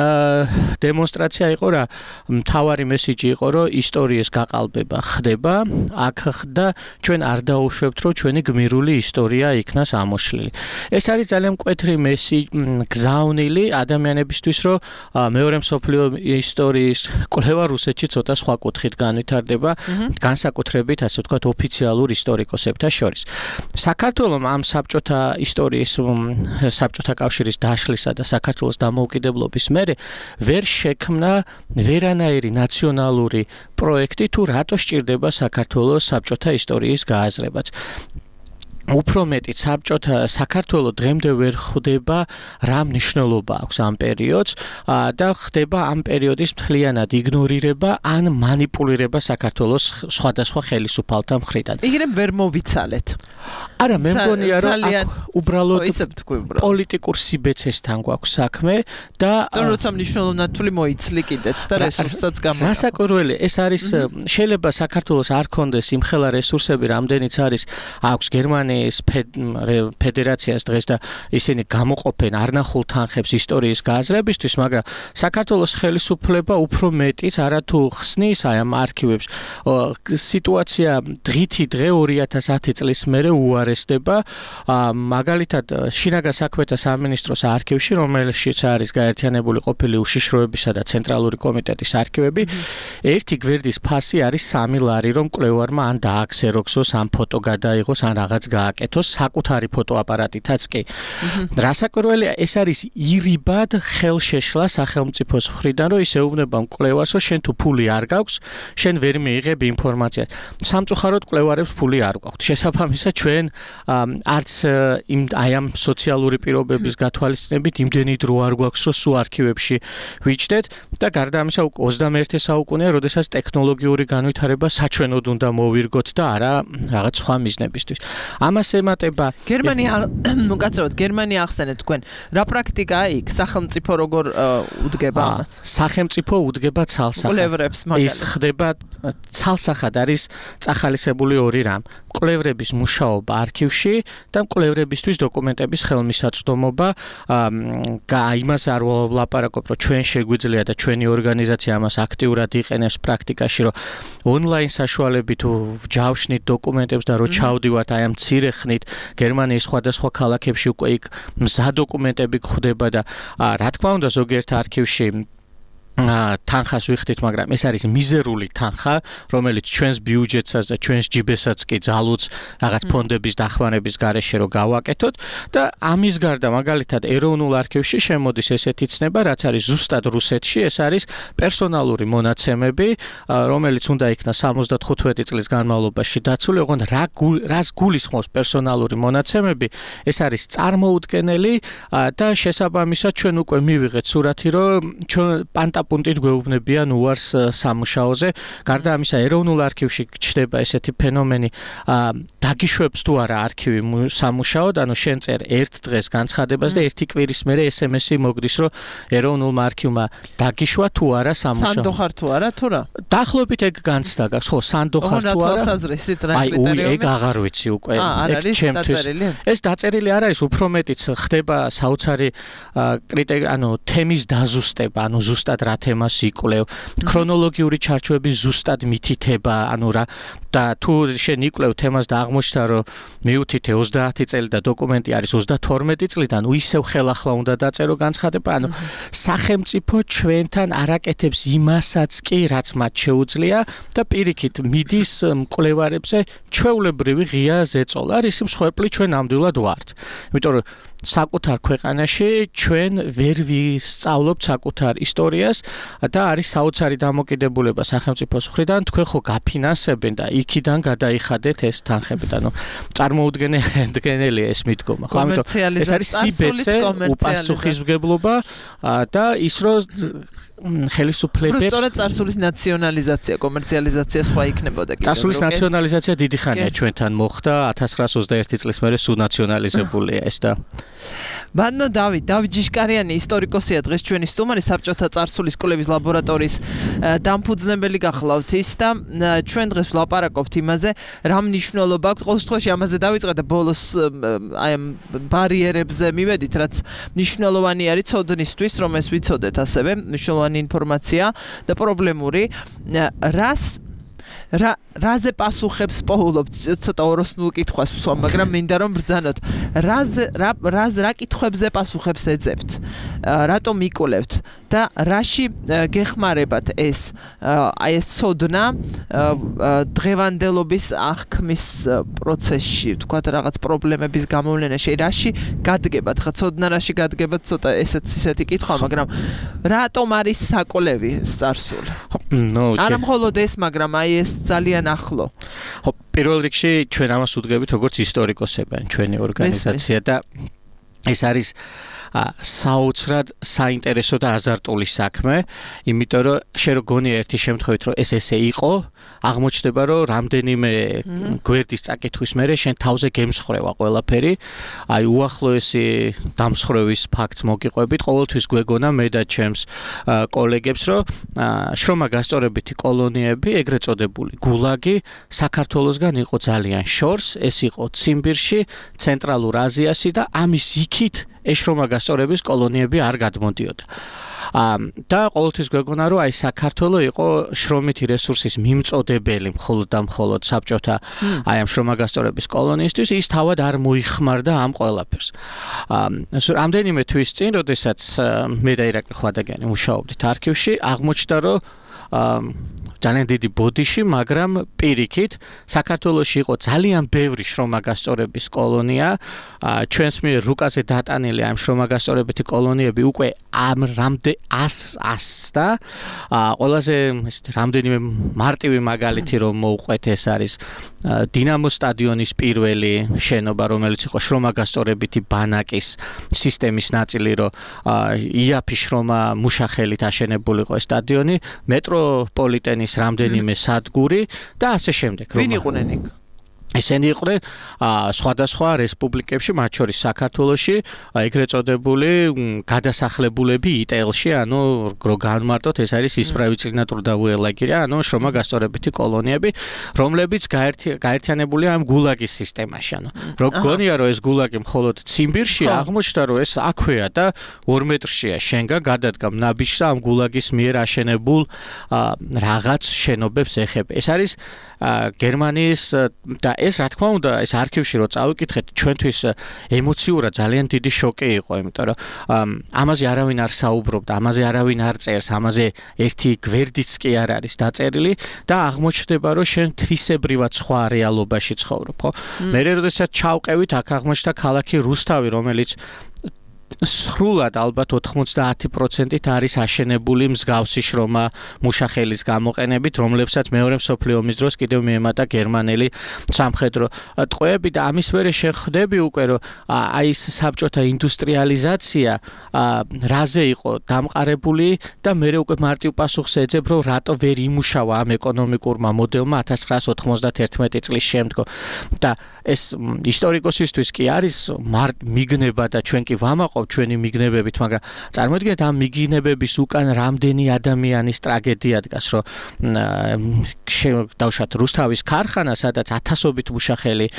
დემონსტრაცია იყო რა, მთავარი მესიჯი იყო, რომ ისტორიის გაყალბება ხდება, აქ და ჩვენ არ დაუშვებთ, რომ ჩვენი გმირული ისტორია იქნას ამოშლილი. ეს არის ძალიან მკვეთრი გზავნილი ადამიანებისთვის, რომ მეორე მსოფლიო ისტორიის კვლევა რუსეთში ცოტა სხვა კუთხით განვითარდება, განსაკუთრებით, ასე ვთქვათ, ოფიციალურ ისტორიკოსებთან შორის. საქართველოს ამ საბჭოთა ისტორიის, საბჭოთა კავშირის დაშლისა და საქართველოს დამოუკიდებლობის მერე ვერ შექმნა ვერანაირი ნაციონალური პროექტი, თუ რატო სჭირდება საქართველოს საბჭოთა ისტორიის გააზრებაც. უფრო მეტიც საქართველოს დღემდე ვერ ხვდება რა მნიშვნელობა აქვს ამ პერიოდს და ხდება ამ პერიოდის მთლიანად იგნორირება ან манипуლირება საქართველოს სხვადასხვა ხელისუფალთა მხრიდან. იგივე ვერ მოვიცალეთ. არა, მე მგონია, რომ უბრალოდ პოლიტიკურ სიბეცესთან გვაქვს საქმე და როცა მნიშვნელოვნად მოიცლი კიდეც და რესურსსაც გამოყენება. რასაკვირველი, ეს არის შეიძლება საქართველოს არ ქონდეს იმხელა რესურსები, რამდენიც არის აქვს გერმანიის ფედერაციას დღეს და ისინი გამოყოფენ არნახულ თანხებს ისტორიის გააზრებისთვის, მაგრამ საქართველოს ხელისუფლება უფრო მეტიც არათუ ხსნის აი ამ არქივებს. სიტუაცია დღითი დღე 2010 წლის მერე უარესდება. მაგალითად, შინაგან საქმეთა სამინისტროს არქივში, რომელშიც არის გაერთიანებული ყოფილი უშიშროებისა და ცენტრალური კომიტეტის არქივები, ერთი გვერდის ფასი არის 3 ლარი, რომ მკვლევარმა ან დააქსეროქსოს, ან ფოტო გადაიღოს, ან რაღაც გააკეთოს საკუთარი ფოტოაპარატითაც კი. რასაკვირველია, ეს არის ირიბად ხელშეშლა სახელმწიფოს მხრიდან, რომ ისე ეუბნება მკვლევარს, რომ შენ თუ ფული არ გაქვს, შენ ვერ მიიღებ ინფორმაციას. სამწუხაროდ მკვლევარებს ფული არ გაქვთ. შესაბამისად, ჩვენ არც აი ამ სოციალური პირობების გათვალისწინებით იმდენი დრო არ გვაქვს, რომ სულ არქივებში ვიჭდეთ და გარდა ამისა 21 საუკუნეა, როდესაც ტექნოლოგიური განვითარება საჩვენოდ უნდა მოვირგოთ და არა რაღაც სხვა მიზნებისთვის. ამ ამას ემატება გერმანია ახსენეთ თქვენ რა პრაქტიკაა იქ სახელმწიფო როგორ უდგება ამას სახელმწიფო უდგება ცალსახად ის ხდება ცალსახად არის წახალისებული ორი რამ მკვლევრების მუშაობა არქივში და მკვლევრებისთვის დოკუმენტების ხელმისაწვდომობა იმას არ ვლაპარაკობ რომ ჩვენ შეგვიძლია და ჩვენი ორგანიზაცია ამას აქტიურად იყენებს პრაქტიკაში რომ ონლაინ საშუალებით ვჯავშნით დოკუმენტებს და რო ჩავდივართ აი ამ მცირე ხნით გერმანიის სხვადასხვა ქალაქებში უკვე იქ მზა დოკუმენტები გვხვდება და რა თქმა უნდა ზოგიერთ არქივში თანხას ვიხდით, მაგრამ ეს არის მიზერული თანხა, რომელიც ჩვენს ბიუჯეტსაც და ჩვენს ჯიბესაც კი ძალუძ რაღაც ფონდების დახმარების გარეშე რომ გავაკეთოთ და ამის გარდა მაგალითად ეროვნულ არქივში შემოდის ესეთი ცნება, რაც არის ზუსტად რუსეთში, ეს არის პერსონალური მონაცემები, რომელიც უნდა იქნა 75 წლის განმავლობაში დაცული, ოღონდ რას გულისხმობს პერსონალური მონაცემები, ეს არის წარმოუდგენელი და შესაბამისად ჩვენ უკვე მივიღეთ სურათი, რომ ჩვენ პუნქტით გვეუბნებიან უარს სამუშაოზე. გარდა ამისა, ეროვნულ არქივში ჩნდება ესეთი ფენომენი, დაგიშვებს თუ არა არქივი სამუშაოდ, ანუ შენ წერ ერთ დღეს განცხადებას და ერთი კვირის მერე SMS-ი მოგდის, რომ ეროვნულმა არქივმა დაგიშვა თუ არა სამუშაო. სანდო ხარ თუ არა, თუ რა? დაახლოებით ეგ განცდა გაქვს, ხო, სანდო ხარ თუ არა? ეგ აღარ ვიცი უკვე. ეგ ჩემთვის. ეს დაწერილი არ არის, უფრო მეტიც ხდება საოცარი კრიტიკა, ანუ თემის დაზუსტება, ანუ ზუსტად რა თემას იკვლევ, ქრონოლოგიური ჩარჩოების ზუსტად მითითება, ანუ რა და თუ შენ იკვლევ თემას და აღმოჩნდა, რომ მიუთითე 30 წელი და დოკუმენტი არის 32 წლიდან, ისევ ხელახლა უნდა დაწერო განცხადება, ანუ სახელმწიფო ჩვენთან არაკეთებს იმასაც კი, რაც მათ შეუძლია და პირიქით მიდის მკვლევარებზე ჩვეულებრივი ღია ზეწოლა, რის მსხვერპლი ჩვენ ნამდვილად ვართ. იმიტომ რომ საკუთარ ქვეყანაში ჩვენ ვერ ვისწავლობთ საკუთარ ისტორიას და არის საოცარი დამოკიდებულება სახელმწიფოს მხრიდან თქვენ ხო გაფინანსებენ და იქიდან გადაიხადეთ ეს თანხები და ნუ წარმოუდგენელია ეს მიდგომა ხო ამიტომ ეს არის სიბეცე უპასუხისმგებლობა და ის რომ ხელისუფლებებს სწორედ წარსულის ნაციონალიზაცია, კომერციალიზაცია სხვა იქნებოდა კიდევ. წარსულის ნაციონალიზაცია დიდი ხანია ჩვენთან მოხდა 1921 წლის მერე სუნაციონალიზებულია ეს და ბანო დავით ჯიშკარიანი ისტორიკოსია დღეს ჩვენი სტუმარი საბჭოთა წარსულის კვლევის ლაბორატორიის დამფუძნებელი გახლავთ ის და ჩვენ დღეს ვლაპარაკობთ იმაზე რა მნიშვნელობა აქვს ყოველ შემთხვევაში ამაზე დავიწყეთ და ბოლოს აი ამ ბარიერებზე მივედით რაც მნიშვნელოვანი არის ცოდნისთვის რომ ეს ვიცოდეთ ასევე მნიშვნელოვანი ინფორმაცია და პრობლემური რაზე პასუხებს პოულობთ ცოტა ოროსნულ კითხვას ვსვამ, მაგრამ მინდა რომ ბრძანოთ. რა კითხვებზე პასუხებს ეძებთ? რატომ იკვლევთ და რაში გეხმარებათ ეს აი ეს ცოდნა დღევანდელობის აღქმის პროცესში, თქვათ რაღაც პრობლემების გამოვლენაში, რაში გადგებათ? ხა ცოდნა რაში გადგებათ? ცოტა ესეთი კითხვა, მაგრამ რატომ არის საკვლევი წარსული? არა მხოლოდ ეს, მაგრამ აი ეს ძალიან ახლო. ხო, პირველ რიგში ჩვენ ამას ვუდგებით როგორც ისტორიკოსები, ჩვენი ორგანიზაცია და ეს არის საოცრად საინტერესო და აზარტული საქმე, იმიტომ რომ შენ როგორი ერთი შემთხვევით რომ ეს ესე იყო, აღმოჩნდება რომ რამდენიმე გვერდის წაკითხვის მერე შენ თავზე გემსხრევა ყველაფერი, აი უახლოესი დამსხრევის ფაქტს მოგიყვებით, ყოველთვის გვეგონა მე და ჩემს კოლეგებს რომ შრომა გასწორებითი კოლონიები, ეგრეთ წოდებული გულაგი საქართველოსგან იყო ძალიან შორს, ეს იყო ციმბირში, ცენტრალურ აზიაში და ამის იქით ეშრომა გასწორების კოლონიები არ გადმოდიოდა. და ყოველთვის გვეგონა რომ აი საქართველო იყო შრომითი რესურსის მიმწოდებელი მხოლოდ და მხოლოდ საბჭოთა აი ამ შრომა გასწორების კოლონიისთვის ის თავად არ მოიხმარდა ამ ყველაფერს. რამდენიმე თვის წინ, როდესაც მე და ირაკლი ხვადაგიანი მუშაობდით არქივში, აღმოჩნდა რომ ძალიან დიდი ბოდიში, მაგრამ პირიქით საქართველოში იყო ძალიან ბევრი შრომა გასწორების კოლონია. ჩვენს მიერ რუკაზე დატანილი ამ შრომა გასწორებითი კოლონიები უკვე ამ 100 და ყველაზე რამდენიმე მარტივი მაგალითი რომ მოვყვეთ ეს არის დინამო სტადიონის პირველი შენობა, რომელიც იყო შრომა გასწორებითი ბანაკის სისტემის ნაწილი, რომ იაფი შრომა მუშახელით აშენებული იყო ეს სტადიონი, მეტროპოლიტენის რამდენიმე სადგური და ასე შემდეგ. ვინ იყვნენ იქ? ესენი იყვნენ სხვადასხვა რესპუბლიკებში, მათ შორის საქართველოში, ეგრეთ წოდებული გადასახლებულები იტელში, ანუ რო განმარტოთ, ეს არის ისправიჭინატურ დავუელაგირა, ანუ შრომა გასწორებითი კოლონიები, რომლებიც გაერთიანებულია ამ გულაგის სისტემაში, ანუ რო გონია რომ ეს გულაგი მხოლოდ ციმბირშია, აღმოჩნდა რომ ეს აქვეა და 2 მეტრშია შენგან გადადგა ნაბიჯს ამ გულაგის მიერ აშენებულ რაღაც შენობებს ეხება. ეს არის გერმანიის და ეს რა თქმა უნდა ეს არქივში რო წავიკითხეთ ჩვენთვის ემოციურად ძალიან დიდი შოკი იყო, იმიტომ რომ ამაზე არავინ არ საუბრობდა, ამაზე არავინ არ წერს, ამაზე ერთი გვერდიც კი არ არის დაწერილი და აღმოჩნდება რომ შენ თვისებრივად სხვა რეალობაში ცხოვრობ, ხო? მე როდესაც ჩავყევით აქ აღმოჩნდა ქალაქი რუსთავი, რომელიც სრულად ალბათ 90% არის აშენებული მსგავსი შრომა მუშახელის გამოყენებით, რომლებსაც მეორე მსოფლიო ომის დროს კიდევ მიემატა გერმანელი სამხედრო ტყვეები და ამის მერე შეხვდები უკვე რომ აი ეს საბჭოთა ინდუსტრიალიზაცია რაზე იყო დამყარებული და მერე უკვე მარტივ პასუხს ეძებ რომ რატო ვერ იმუშავა ამ ეკონომიკურმა მოდელმა 1991 წლის შემდგომ და ეს ისტორიკოსისთვის კი არის მიგნება და ჩვენ კი ვამაყობ ჩვენი მიგნებებით, მაგრამ წარმოიდგინეთ ამ მიგნებების უკან რამდენი ადამიანის ტრაგედია დგას, რომ დავშათ რუსთავის ქარხანა, სადაც ათასობით მუშახელი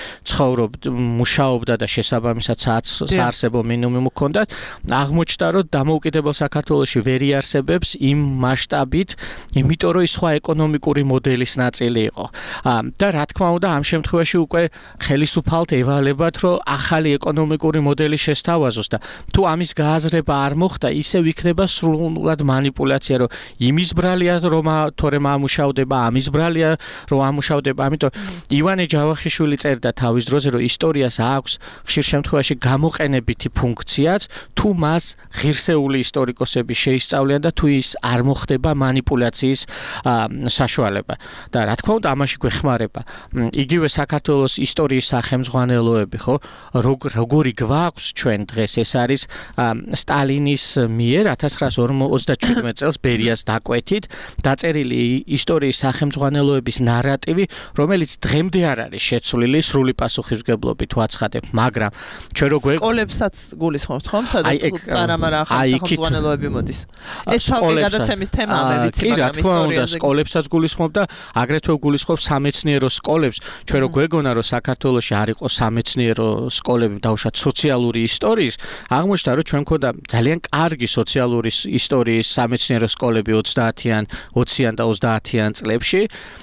მუშაობდა და შესაბამისად საარსებო მინიმუმი ჰქონდათ, აღმოჩნდა, რომ დამოუკიდებელ საქართველოში ვერ იარსებებს იმ მასშტაბით, იმიტომ რომ ის სხვა ეკონომიკური მოდელის ნაწილი იყო. და რა თქმა უნდა, ამ შემთხვევაში უკვე ხელისუფალთ ევალებათ, რომ ახალი ეკონომიკური მოდელი შესთავაზოს და თუ ამის გააზრება არ მოხდა, ისევ იქნება სრულად манипуляცია, რომ იმის ბრალია რომ თორემ ამუშავდება, ამის ბრალია რომ ამუშავდება. ამიტომ ივანე ჯავახიშვილი წერდა თავის დროზე, რომ ისტორიას აქვს ხშირ შემთხვევაში გამოყენებითი ფუნქციაც, თუ მას ღირსეული ისტორიკოსები შეისწავლიან და თუ ის არ მოხდება манипуляციის საშუალება. და რა თქმა უნდა, ამაში გვეხმარება იგივე საქართველოს ისტორიის სახელმძღვანელოები, ხო? როგორი გვაქვს ჩვენ დღეს, ეს არის სტალინის მიერ 1927 წელს ბერიას დაკვეთით დაწერილი ისტორიის სახელმძღვანელოების ნარატივი, რომელიც დღემდე არ არის შეცვლილი სრული პასუხისმგებლობით ვაცხადებ, მაგრამ ჩვენ რო სკოლებსაც გულისხმობთ ხომ, სადაც წარამარა სახელმძღვანელოები მოდის. ეს ცალკე გადაცემის თემაა, მე ვიცი, მაგრამ რა თქმა უნდა, სკოლებსაც გულისხმობ და აგრეთვე გულისხმობ სამეცნიერო სკოლებს. ჩვენ რო გვეგონა რომ საქართველოში არ იყო სამეცნიერო სკოლები, დავუშვათ სოციალური ისტორიის, აღმოჩნდა რომ ჩვენ მქონდა ძალიან კარგი სოციალური ისტორიის სამეცნიერო სკოლები 20-იან და 30-იან წლებში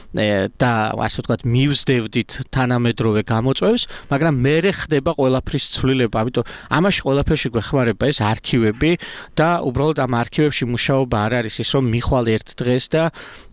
და ასე ვთქვათ მივსდევდით თანამედროვე გამოწვევებს, მაგრამ მერე ხდება ყველაფრის ცვლილება, ამიტომ ამაში ყველაფერში გვეხმარება ეს არქივები და უბრალოდ ამ არქივებში მუშაობა არ არის ის რომ მიხვალ ერთ დღეს და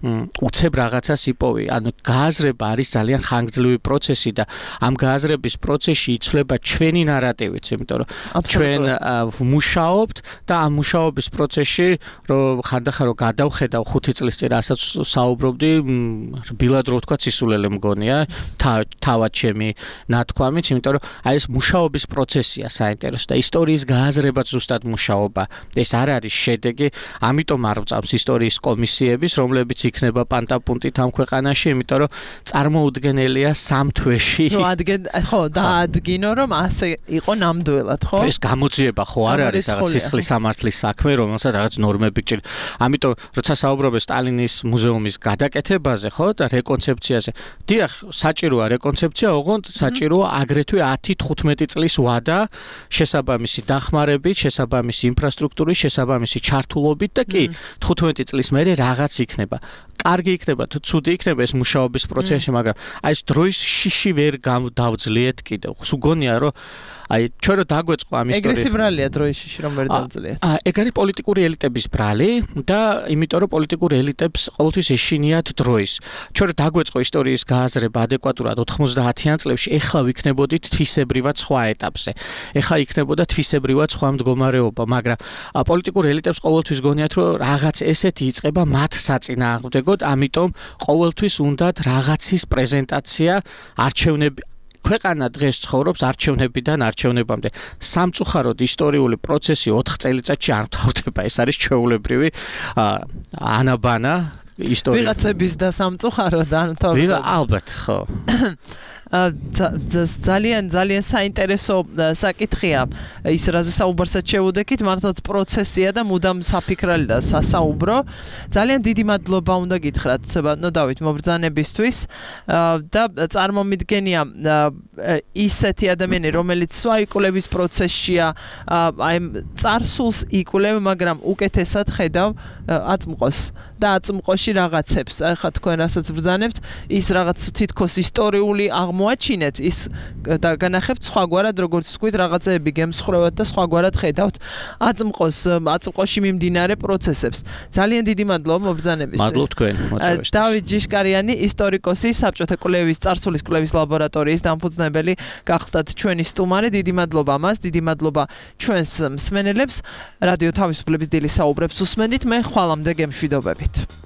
უცებ რაღაცას იპოვი, ანუ გააზრება არის ძალიან ხანგრძლივი პროცესი და ამ გააზრების პროცესში იცვლება ჩვენი ნარატივიც, იმიტომ რომ ჩვენ ვმუშაობთ და ამ მუშაობის პროცესში რომ ხანდახან რომ გადავხედავ 5 წლის წინ რასაც საუბრობდი, რბილად რო ვთქვა სისულელე მგონია თავად ჩემი ნათქვამით, იმიტომ რომ აი ეს მუშაობის პროცესია საინტერესო და ისტორიის გააზრებაც ზუსტად მუშაობა. ეს არ არის შედეგი, ამიტომ არ ვწავს ისტორიის კომისიების, რომლებიც იქნება პანტაპუნტით ამ ქვეყანაში, იმიტომ რომ წარმოუდგენელია 3 თვეში. ხო, დაადგინო რომ ასე იყო ნამდვილად, ხო? ეს გამოძიება ხო არ არის რაღაც სისხლის სამართლის საქმე, რომელსაც რაღაც ნორმები გჭირდება. ამიტომ როცა საუბრობ სტალინის მუზეუმის გადაკეთებაზე, ხო, და რეკონცეფციაზე. დიახ, საჭიროა რეკონცეფცია, ოღონდ საჭიროა აგრეთვე 10-15 წლის ვადა შესაბამისი დახმარებით, შესაბამისი ინფრასტრუქტურის, შესაბამისი ჩართულობით და კი 15 წლის მერე რაღაც იქნება. კარგი იქნება, თუ ცუდი იქნება ეს მუშაობის პროცესი, მაგრამ აი ეს დროის შიში ვერ დავძლიეთ კიდევ. სუგონია რომ აი ჩვენ რო დაგვეწყო ამ ისტორია. ეგრესი ბრალია დროის შიში რომ ვერ დავძლიეთ. ეგ არის პოლიტიკური ელიტების ბრალი და იმიტომ რომ პოლიტიკური ელიტებს ყოველთვის ეშინიათ დროის. ჩვენ რო დაგვეწყო ისტორიის გააზრება ადეკვატურად 90-იან წლებში, ეხლა ვიქნებოდით თვისებრივად სხვა ეტაპზე. ეხლა იქნებოდა თვისებრივად სხვა მდგომარეობა, მაგრამ პოლიტიკურ ელიტებს ყოველთვის გონიათ რომ რაღაც ესეთი იწყება მათ საწინააღმდეგოდ, ამიტომ ყოველთვის უნდათ რაღაცის პრეზენტაცია, არჩევნები ქვეყანა დღეს ცხოვრობს არჩევნებიდან არჩევნებამდე. სამწუხაროდ ისტორიული პროცესი 4 წელიწადში არ მთავრდება. ეს არის ჩვეულებრივი ანაბანა ისტორია. ვიღაცების და სამწუხაროდან თორე. ალბათ, ხო. ძალიან საინტერესო საკითხია ის რაზე საუბარსაც შევუდექით მართლაც პროცესია და მუდამ საფიქრალი და სასაუბრო ძალიან დიდი მადლობა უნდა გითხრათ ბატონო დავით მობრძანებისთვის და წარმომიდგენია ისეთი ადამიანი რომელიც სვაიკულების პროცესშია აი წარსულს იკულევ მაგრამ უკეთესად ხედავ აწმყოს და აწმყოში რაღაცებს ახლა თქვენ რასაც ბრძანებთ ის რაღაც თითქოს ისტორიული მოაჩინეთ ის და განახებთ სხვაგვარად როგორც თქვით რაღაცეები გემსხრევათ და სხვაგვარად ხედავთ აწმყოში მიმდინარე პროცესებს ძალიან დიდი მადლობა მობრძანებისთვის მადლობ თქვენ მოწვევისთვის დავით ჯიშკარიანი ისტორიკოსი საბჭოთა კვლევის წარსულის კვლევის ლაბორატორიის დამფუძნებელი გახდათ ჩვენი სტუმარი დიდი მადლობა მას დიდი მადლობა ჩვენს მსმენელებს რადიო თავისუფლების დილის საუბრებს უსმენთ მე ხვალამდე გემშვიდობებით